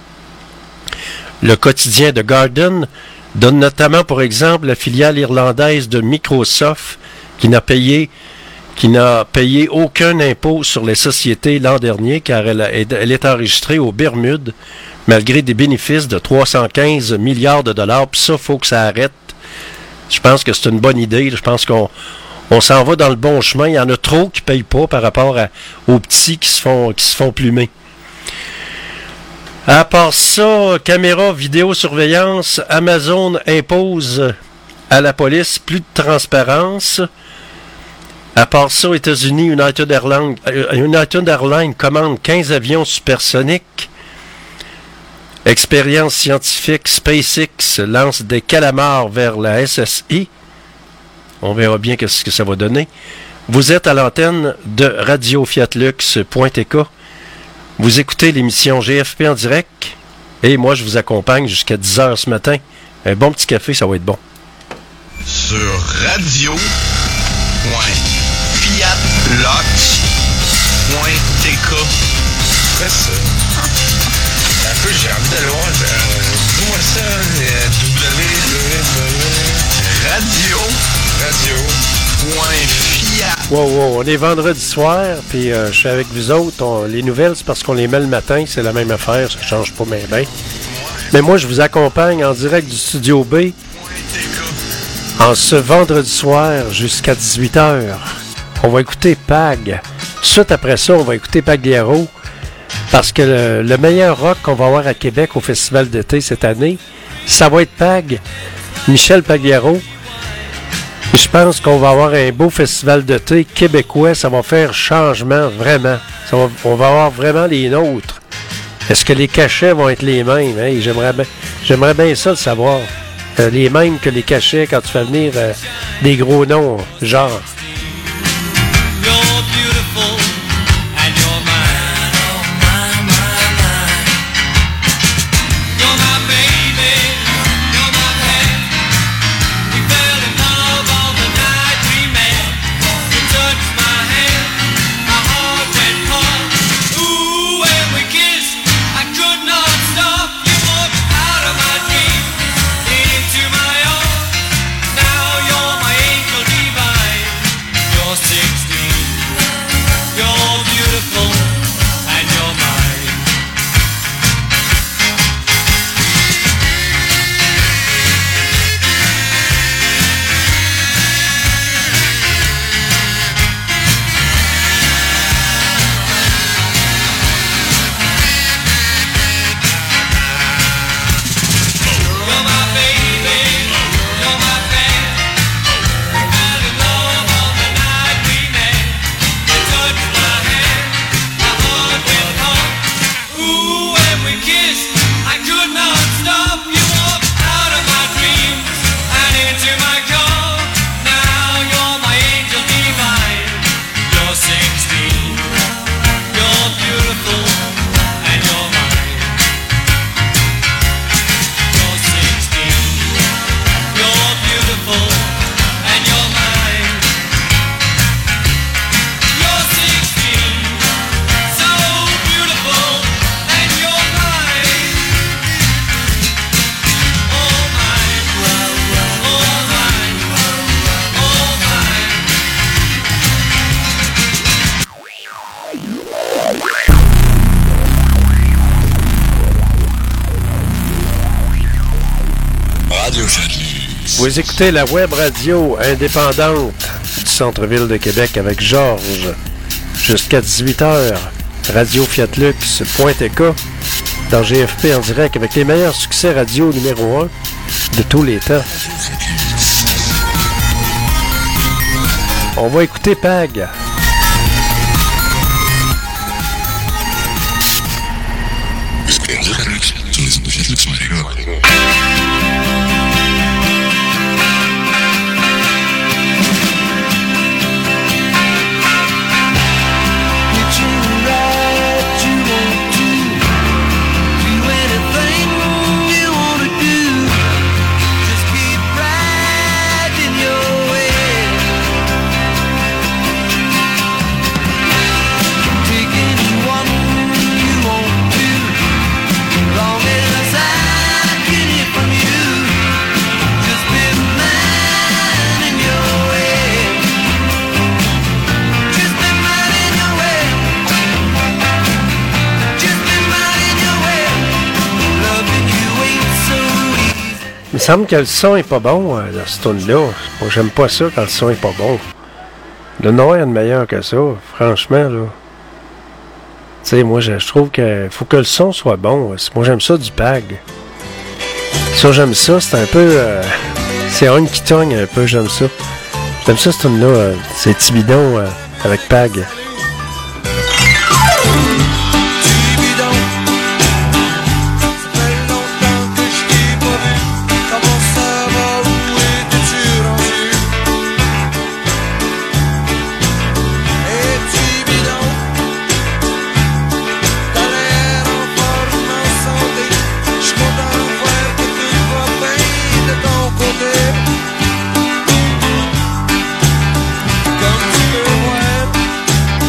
Speaker 1: Le quotidien The Guardian donne notamment pour exemple la filiale irlandaise de Microsoft qui n'a payé aucun impôt sur les sociétés l'an dernier car elle est enregistrée aux Bermudes malgré des bénéfices de 315 milliards de dollars. Puis ça, il faut que ça arrête. Je pense que c'est une bonne idée. Je pense qu'on s'en va dans le bon chemin. Il y en a trop qui ne payent pas par rapport aux petits qui se font plumer. À part ça, caméra, vidéosurveillance, Amazon impose à la police plus de transparence. À part ça, aux États-Unis, United Airlines commande 15 avions supersoniques. Expérience scientifique, SpaceX lance des calamars vers la SSI. On verra bien ce que ça va donner. Vous êtes à l'antenne de Radio-Fiat-Lux.tk. Vous écoutez l'émission GFP en direct. Et moi, je vous accompagne jusqu'à 10h ce matin. Un bon petit café, ça va être bon.
Speaker 6: Sur radio.fiatlox.tk. C'est ça. Un peu, j'ai envie d'aller voir. Dis-moi ça, radio.fiat.
Speaker 1: Wow, on est vendredi soir, puis je suis avec vous autres. Les nouvelles, c'est parce qu'on les met le matin, c'est la même affaire, ça change pas bien. Mais moi, je vous accompagne en direct du Studio B en ce vendredi soir jusqu'à 18h. On va écouter Pag. Tout de suite après ça, on va écouter Pagliaro. Parce que le meilleur rock qu'on va avoir à Québec au Festival d'été cette année, ça va être Pag. Michel Pagliaro. Je pense qu'on va avoir un beau festival d'été québécois. Ça va faire changement, vraiment. On va avoir vraiment les nôtres. Est-ce que les cachets vont être les mêmes? Hey, j'aimerais bien ça le savoir. Les mêmes que les cachets quand tu fais venir des gros noms, genre. Vous écoutez la web radio indépendante du centre-ville de Québec avec Georges jusqu'à 18h. Radio-Fiat-Lux.tk dans GFP en direct avec les meilleurs succès radio numéro 1 de tous les temps. On va écouter Pag. semble que le son est pas bon dans ce tune-là. Moi, j'aime pas ça quand le son est pas bon. Le Noir est meilleur que ça, franchement, là. Tu sais, moi, je trouve qu'il faut que le son soit bon. Moi, j'aime ça du PAG. Ça, j'aime ça. C'est un peu... c'est un qui togne un peu, j'aime ça. J'aime ça, ce tune-là. C'est Tibidon avec PAG.
Speaker 9: Comme tu peux voir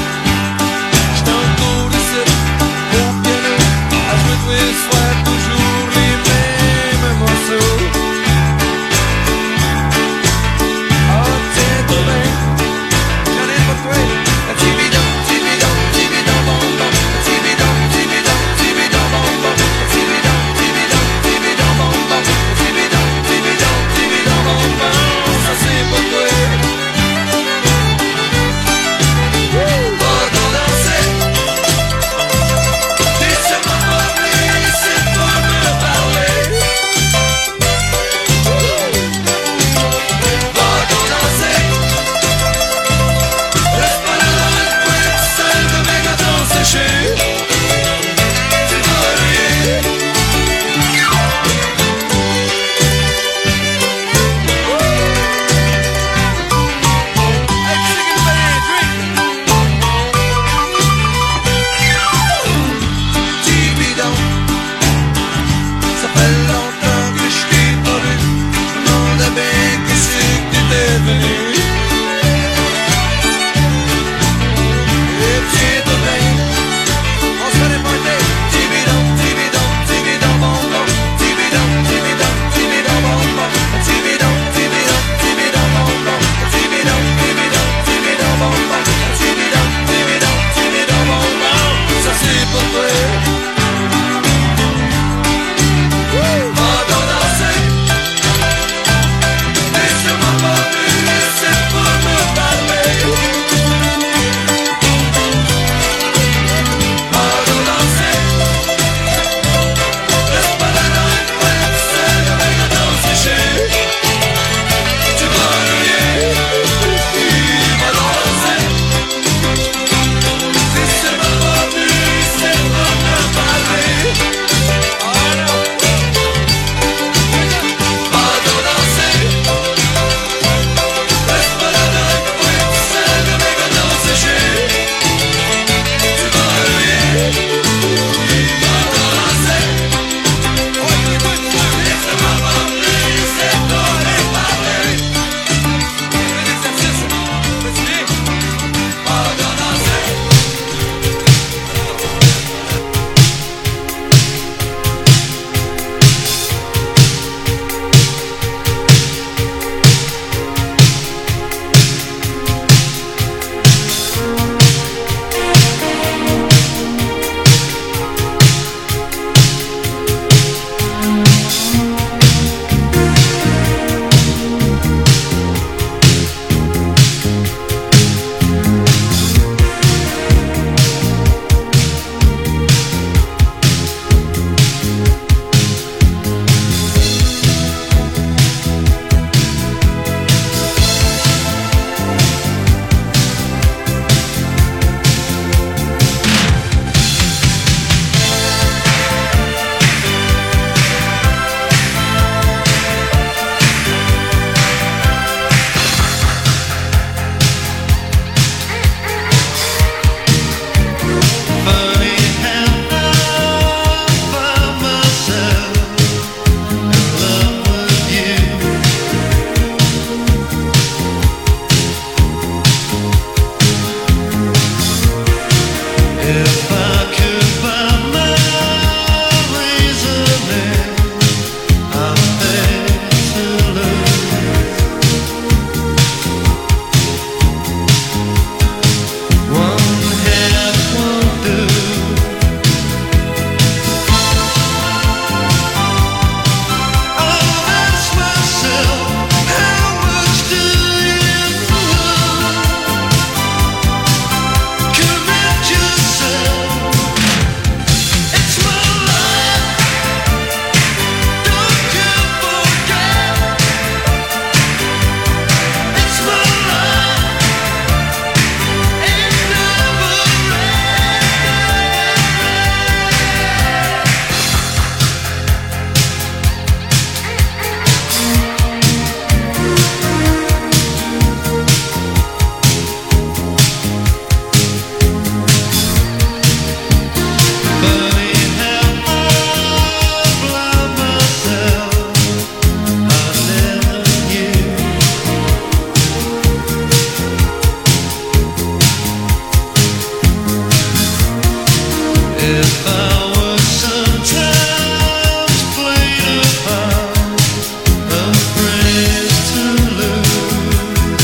Speaker 3: If I were sometimes played upon, afraid to lose,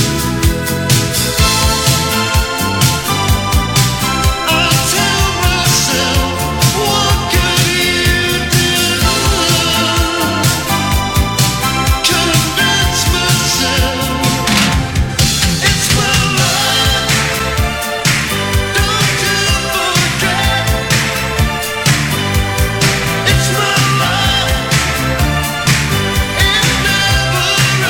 Speaker 3: I tell myself, what could you do? Convince myself it's my life. Don't you forget, it's my life. It never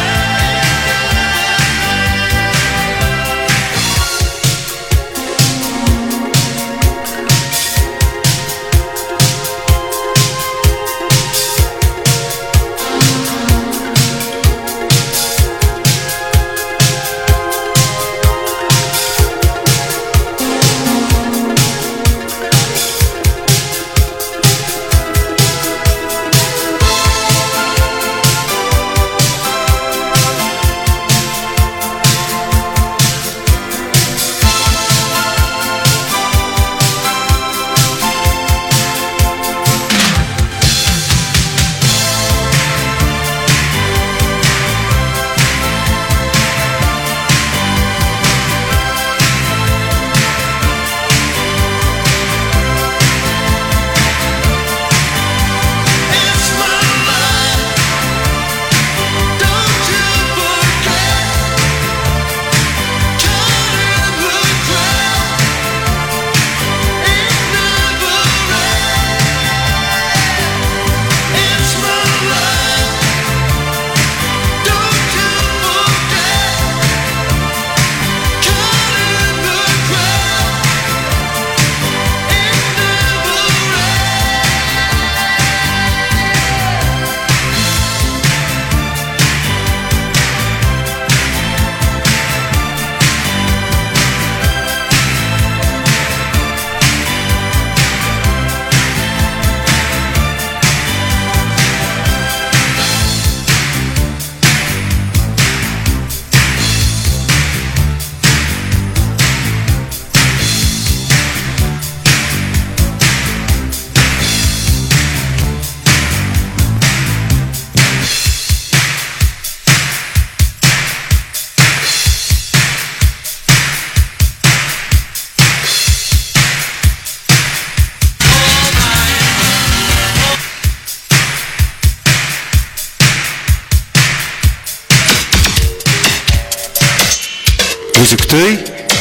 Speaker 5: Vous écoutez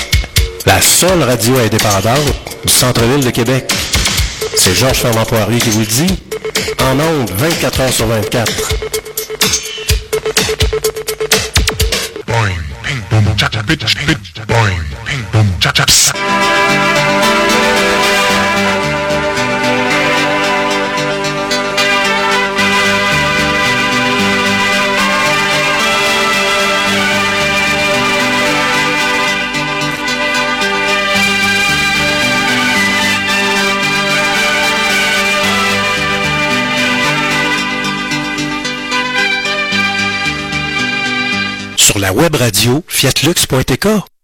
Speaker 5: la seule radio indépendante du centre-ville de Québec. C'est Georges Fernand-Poirier qui vous le dit, en ondes 24 heures sur 24.
Speaker 6: Boing, ping, boom, cha cha, bitch, bitch, boing, ping, boom, cha cha, pss.
Speaker 5: Sur la web radio fiatlux.tk.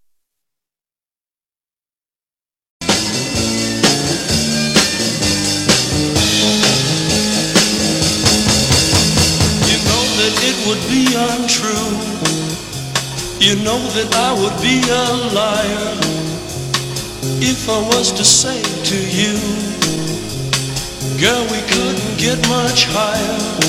Speaker 3: You know that it would be untrue. You know that I would be a liar if I was to say to you, girl, we couldn't get much higher.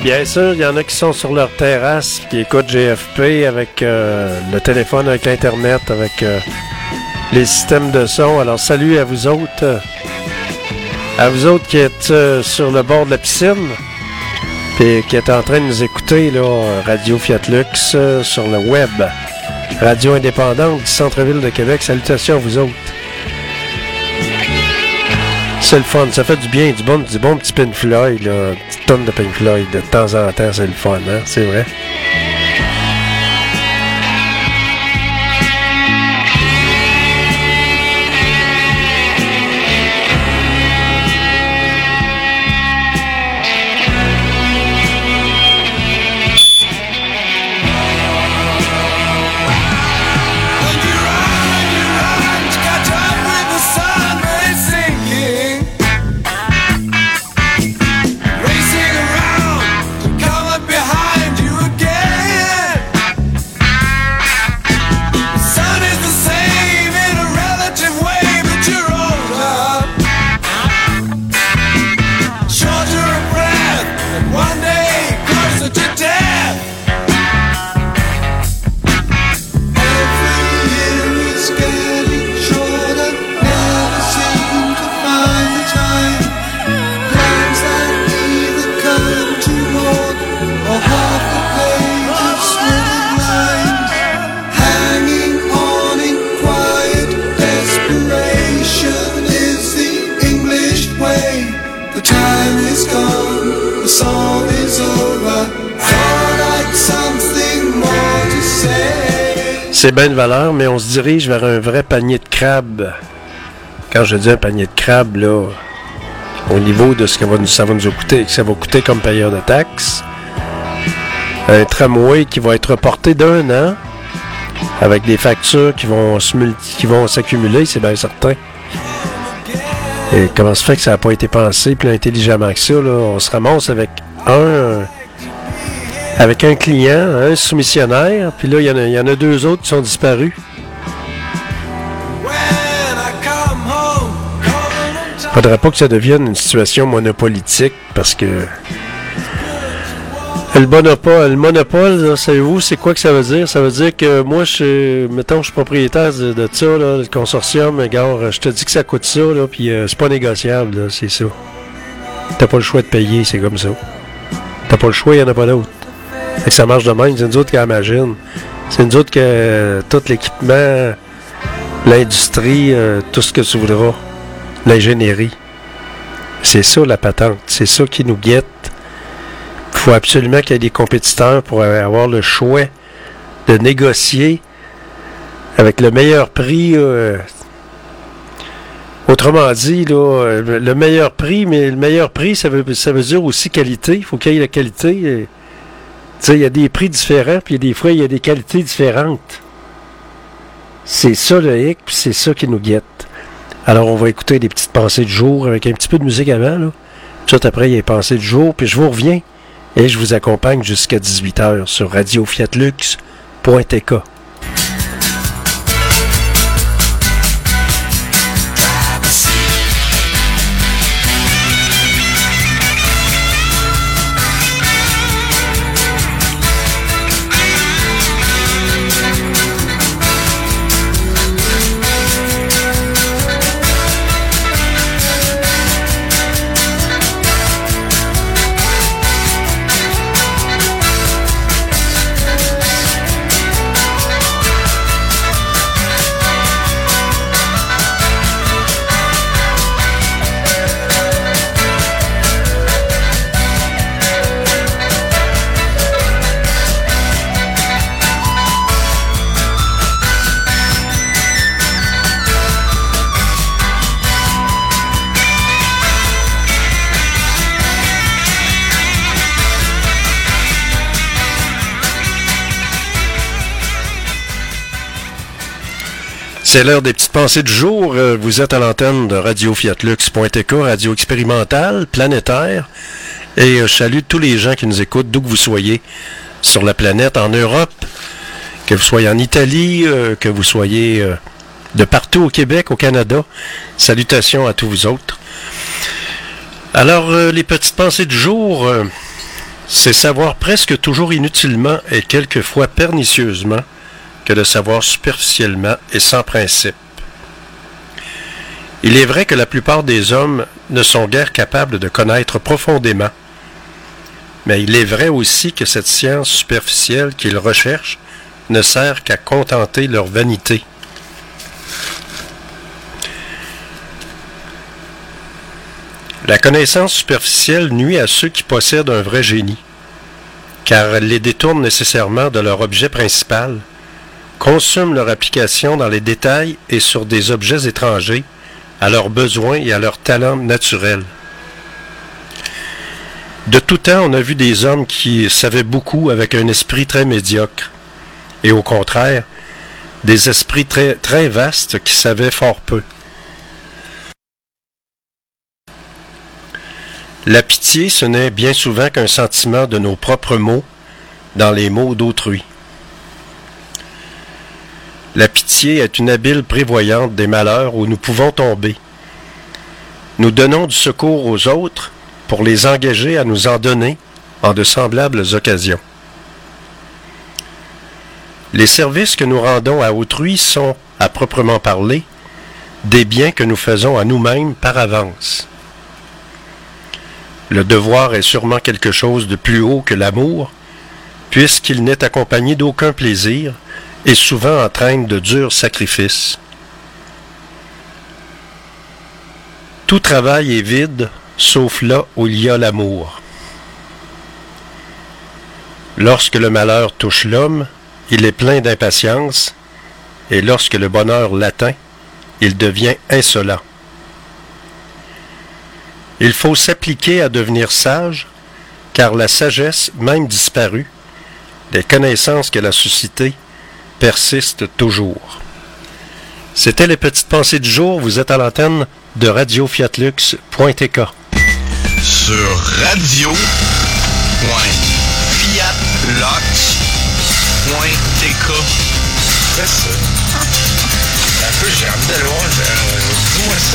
Speaker 1: Bien sûr, il y en a qui sont sur leur terrasse, qui écoutent GFP avec le téléphone, avec l'Internet, avec les systèmes de son. Alors, salut à vous autres. À vous autres qui êtes sur le bord de la piscine, puis qui êtes en train de nous écouter, là, Radio Fiat Lux, sur le web. Radio indépendante du centre-ville de Québec. Salutations à vous autres. C'est le fun, ça fait du bien, du bon petit Pink Floyd, là, une petite tonne de Pink Floyd, de temps en temps, c'est le fun, hein, c'est vrai. C'est bien de valeur, mais on se dirige vers un vrai panier de crabes. Quand je dis un panier de crabes, là, au niveau de ce que ça va nous coûter, que ça va coûter comme payeur de taxes, un tramway qui va être reporté d'1 an, avec des factures qui vont s'accumuler, c'est bien certain. Et comment se fait que ça n'a pas été pensé plus intelligemment que ça, là? On se ramasse avec un client, un soumissionnaire, puis là, il y en a 2 autres qui sont disparus. Faudrait pas que ça devienne une situation monopolitique, parce que le monopole, là, savez-vous, c'est quoi que ça veut dire? Ça veut dire que moi, je suis propriétaire de ça, là, le consortium, regarde, je te dis que ça coûte ça, là, puis c'est pas négociable, là, c'est ça. T'as pas le choix de payer, c'est comme ça. T'as pas le choix, il y en a pas d'autre. Fait que ça marche de même, c'est nous autres qui imagine. C'est nous autres que tout l'équipement, l'industrie, tout ce que tu voudras, l'ingénierie. C'est ça la patente, c'est ça qui nous guette. Il faut absolument qu'il y ait des compétiteurs pour avoir le choix de négocier avec le meilleur prix. Autrement dit, là, le meilleur prix, mais le meilleur prix, ça veut dire aussi qualité. Il faut qu'il y ait la qualité. Tu sais, il y a des prix différents, puis des fois, il y a des qualités différentes. C'est ça le hic, puis c'est ça qui nous guette. Alors, on va écouter des petites pensées du jour avec un petit peu de musique avant, là. Tout après, il y a les pensées du jour, puis je vous reviens et je vous accompagne jusqu'à 18h sur radiofiatlux.tk. C'est l'heure des petites pensées du jour. Vous êtes à l'antenne de radiofiatlux.tk, radio expérimentale, planétaire. Et je salue tous les gens qui nous écoutent, d'où que vous soyez sur la planète, en Europe, que vous soyez en Italie, que vous soyez de partout au Québec, au Canada. Salutations à tous vous autres. Alors, les petites pensées du jour, C'est savoir presque toujours inutilement et quelquefois pernicieusement que de savoir superficiellement et sans principe. Il est vrai que la plupart des hommes ne sont guère capables de connaître profondément, mais il est vrai aussi que cette science superficielle qu'ils recherchent ne sert qu'à contenter leur vanité. La connaissance superficielle nuit à ceux qui possèdent un vrai génie, car elle les détourne nécessairement de leur objet principal, consume leur application dans les détails et sur des objets étrangers, à leurs besoins et à leurs talents naturels. De tout temps, on a vu des hommes qui savaient beaucoup avec un esprit très médiocre, et au contraire, des esprits très, très vastes qui savaient fort peu. La pitié, ce n'est bien souvent qu'un sentiment de nos propres maux dans les maux d'autrui. La pitié est une habile prévoyante des malheurs où nous pouvons tomber. Nous donnons du secours aux autres pour les engager à nous en donner en de semblables occasions. Les services que nous rendons à autrui sont, à proprement parler, des biens que nous faisons à nous-mêmes par avance. Le devoir est sûrement quelque chose de plus haut que l'amour, puisqu'il n'est accompagné d'aucun plaisir et souvent entraîne de durs sacrifices. Tout travail est vide, sauf là où il y a l'amour. Lorsque le malheur touche l'homme, il est plein d'impatience, et lorsque le bonheur l'atteint, il devient insolent. Il faut s'appliquer à devenir sage, car la sagesse, même disparue, des connaissances qu'elle a suscitées, persiste toujours. C'était les petites pensées du jour. Vous êtes à l'antenne de radio-fiatlux.tk.
Speaker 6: Sur radio.fiatlux.tk. C'est ça. Un peu, j'ai envie d'aller voir. Dis-moi ça,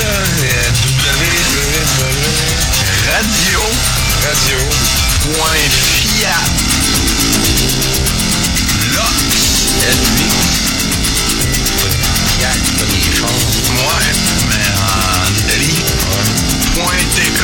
Speaker 6: Ouais, mais en Italie. .tk.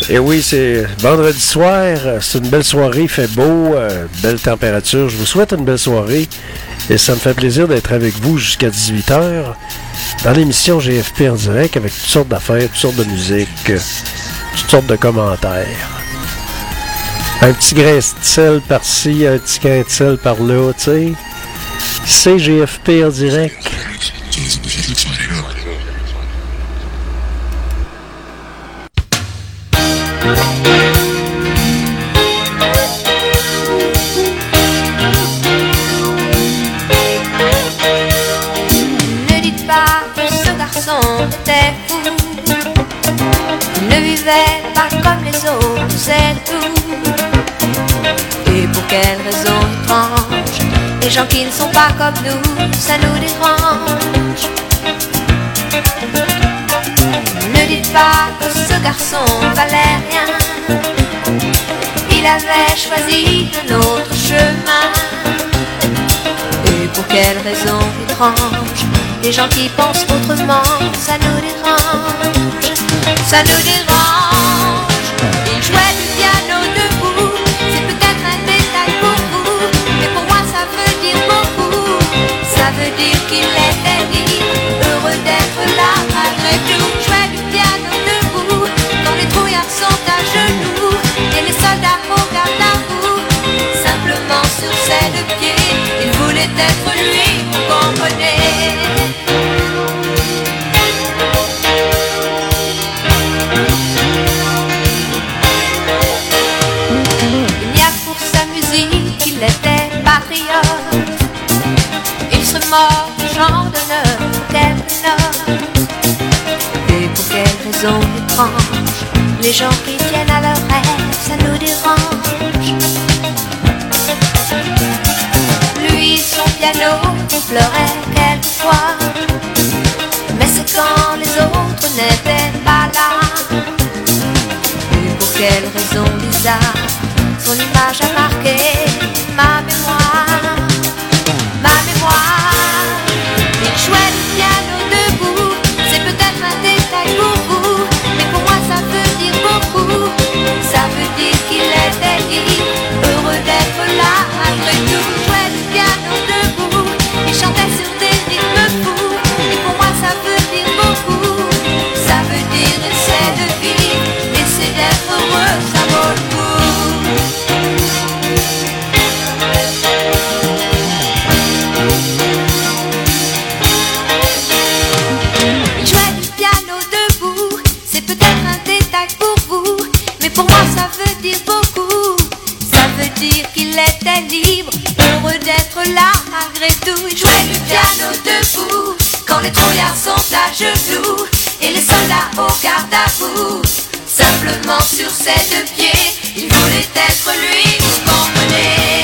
Speaker 1: Et oui, c'est vendredi soir, c'est une belle soirée, il fait beau, belle température. Je vous souhaite une belle soirée et ça me fait plaisir d'être avec vous jusqu'à 18h dans l'émission GFP en direct avec toutes sortes d'affaires, toutes sortes de musique, toutes sortes de commentaires. Un petit grain de sel par-ci, un petit grain de sel par-là, tu sais. C'est GFP en direct.
Speaker 10: Ne dites pas que ce garçon était fou. Il ne vivait pas comme les autres, c'est tout. Et pour quelle raison étrange, les gens qui ne sont pas comme nous, ça nous dérange. Ne dites pas que ce garçon valait rien. Il avait choisi un autre chemin. Et pour quelle raison étrange, les gens qui pensent autrement, ça nous dérange. Ça nous dérange. Il jouait du piano debout. C'est peut-être un détail pour vous, mais pour moi ça veut dire beaucoup. Ça veut dire qu'il était libre, heureux d'être là malgré tout. Jouait du piano debout, quand les trouillards sont à genoux et les soldats au garde à vous. Simplement sur ses deux pieds, il voulait être lui, vous comprenez. Il n'y a pour sa musique qu'il était patriote. Il serait mort du genre d'honneur quelques notes. Et pour quelle raison étrange, les gens qui tiennent à leurs rêves, ça nous dérange. Lui, son piano, il pleurait quelquefois. Mais c'est quand les autres n'étaient pas là. Et pour quelle raison bizarre, son image a marqué ma mémoire. Ma mémoire. Il jouait du piano debout. C'est peut-être un détail pour vous, mais pour moi ça veut dire beaucoup. Ça veut dire qu'il était libre, heureux d'être là malgré tout. Il jouait du piano debout. Il chantait sur des rythmes fous, et pour moi ça veut dire beaucoup. Ça veut dire essayer de vivre, essayer d'être heureux, ça vaut le coup. Il jouait du piano debout, c'est peut-être un détail pour vous, mais pour moi ça veut dire beaucoup. Ça veut dire qu'il était libre, heureux d'être là malgré tout. Il jouait du piano debout, quand les trouillards sont à genoux et les soldats au garde à vous. Simplement sur ses deux pieds, il voulait être lui, vous comprenez.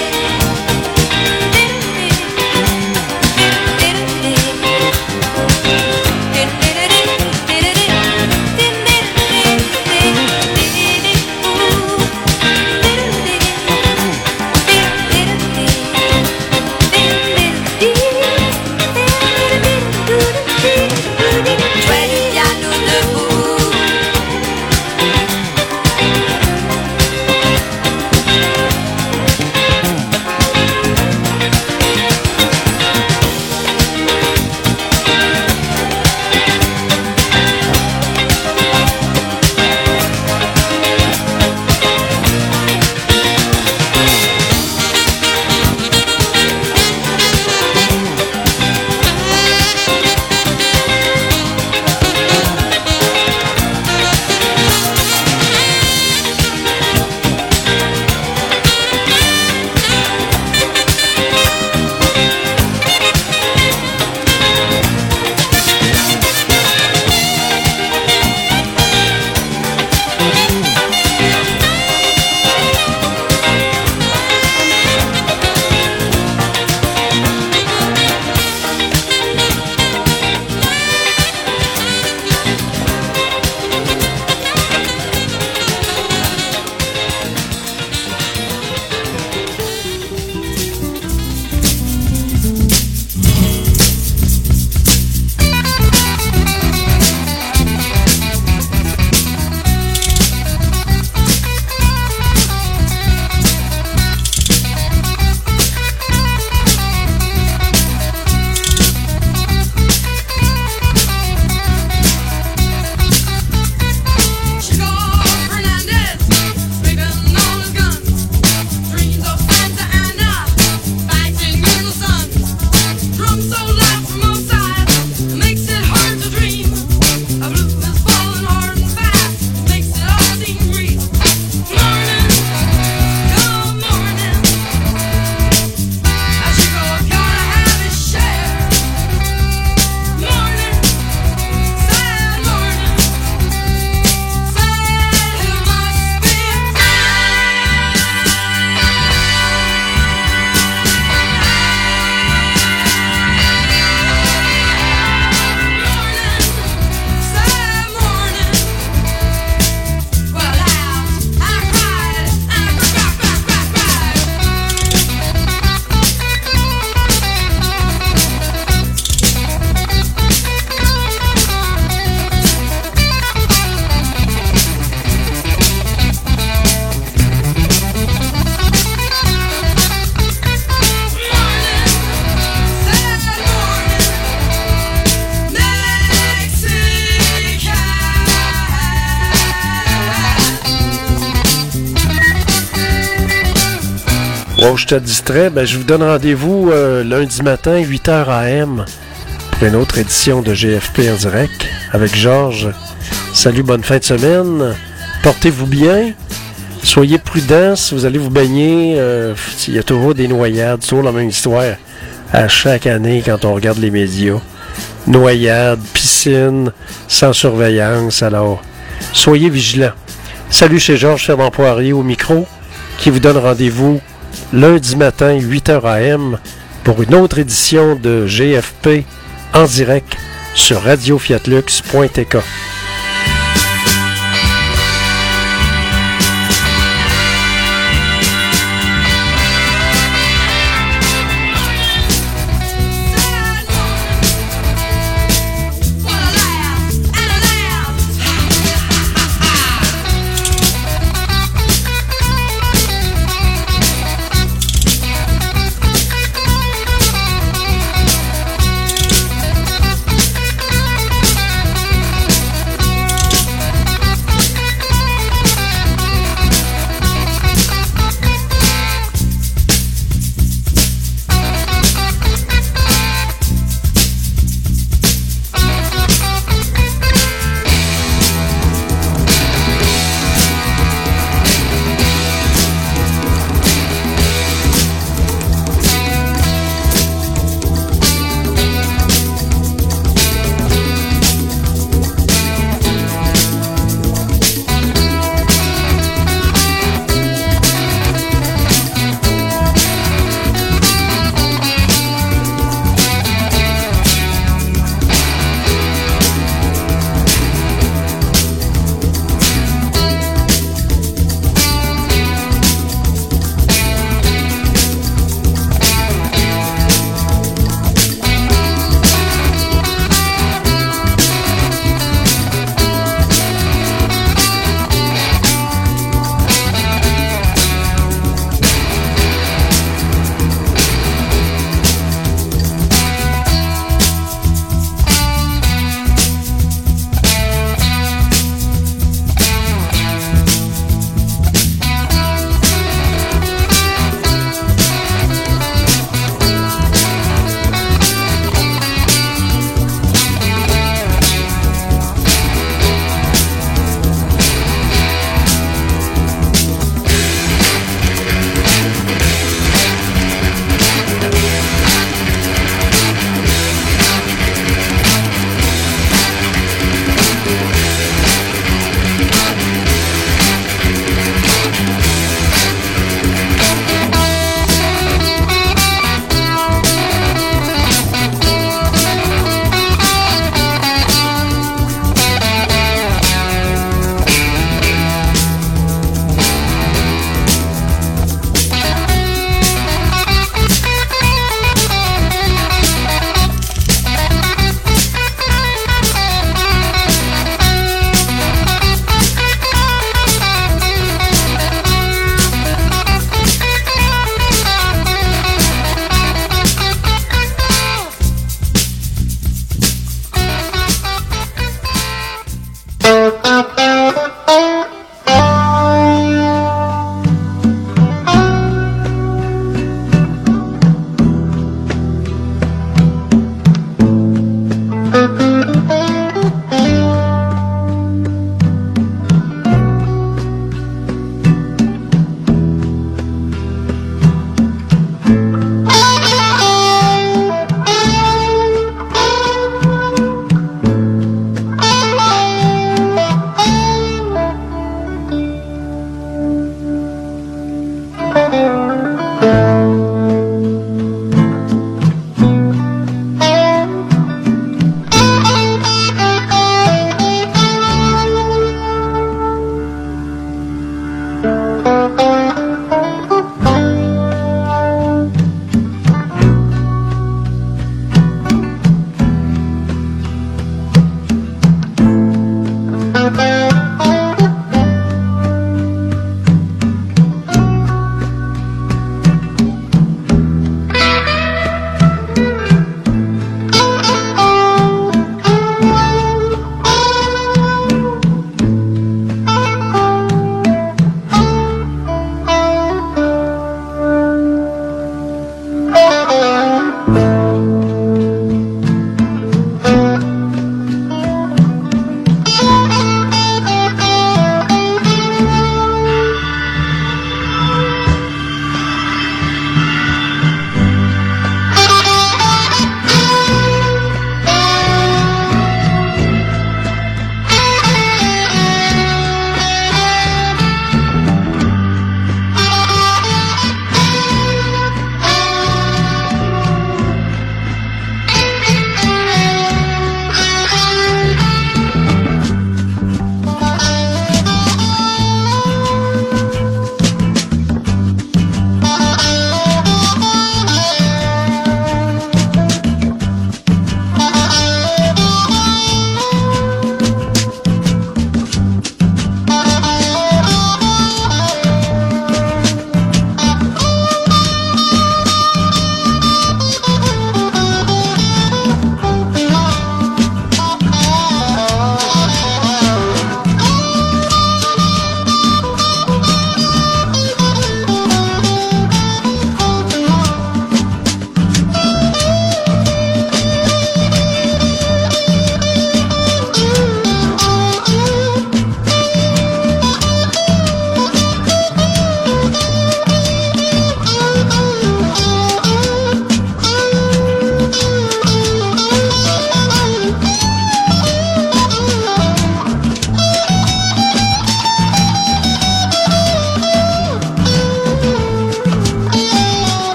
Speaker 10: Jouait du piano debout.
Speaker 1: Wow, je te distrais. Ben, je vous donne rendez-vous lundi matin, 8h AM, pour une autre édition de GFP en direct avec Georges. Salut, bonne fin de semaine. Portez-vous bien. Soyez prudents si vous allez vous baigner. Il y a toujours des noyades, toujours la même histoire à chaque année quand on regarde les médias. Noyades, piscine, sans surveillance. Alors, soyez vigilants. Salut, chez Georges Fermant-Poirier au micro, qui vous donne rendez-vous lundi matin, 8h AM, pour une autre édition de GFP en direct sur radiofiatlux.tk.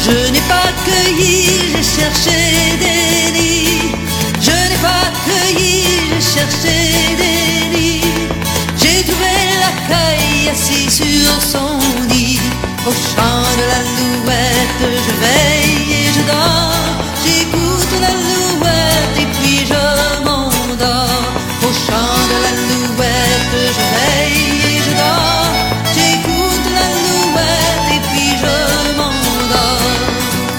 Speaker 11: Je n'ai pas cueilli, j'ai cherché des lits. Je n'ai pas cueilli, j'ai cherché des lits. J'ai trouvé la caille assis sur son lit. Au chant de l'alouette, je veille et je dors. J'écoute l'alouette et puis je m'endors. Au chant de l'alouette, je veille et je dors. J'écoute l'alouette et puis je m'endors.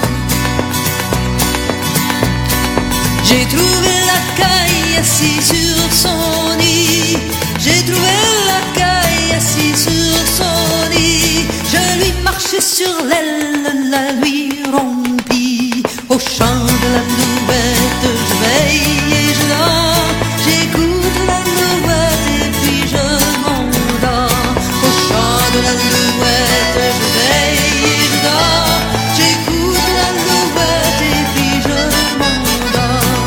Speaker 11: J'ai trouvé la caille assis sur son lit. J'ai trouvé la caille assis sur son lit. Je lui marchais sur l'aile, la lui rompis. Au chant de l'alouette, je veille et je dors. J'écoute l'alouette et puis je m'endors. Au chant de l'alouette, je veille et je dors. J'écoute l'alouette et puis je m'endors.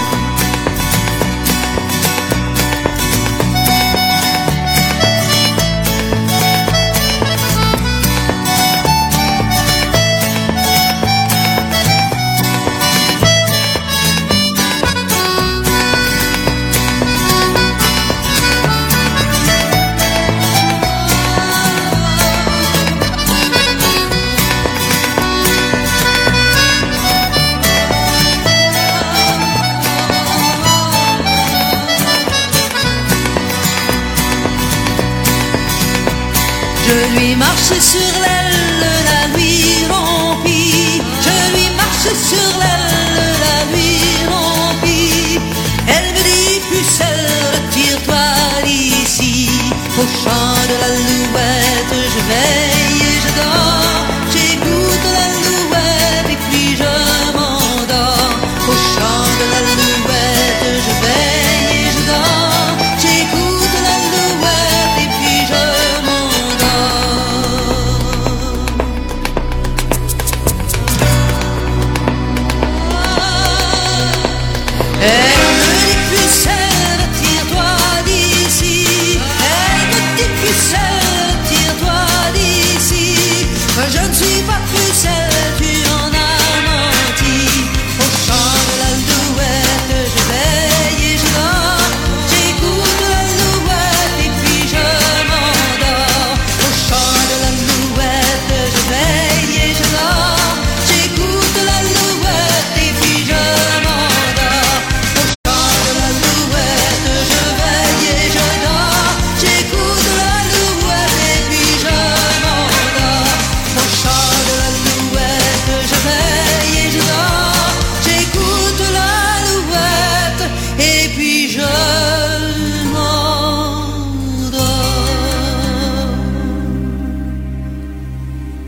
Speaker 11: Je lui marchais sur l'aile, la lui rompis. Je lui marchais sur l'aile, la lui rompis. Elle me dit, pucelle, retire-toi d'ici. Au chant de l'alouette,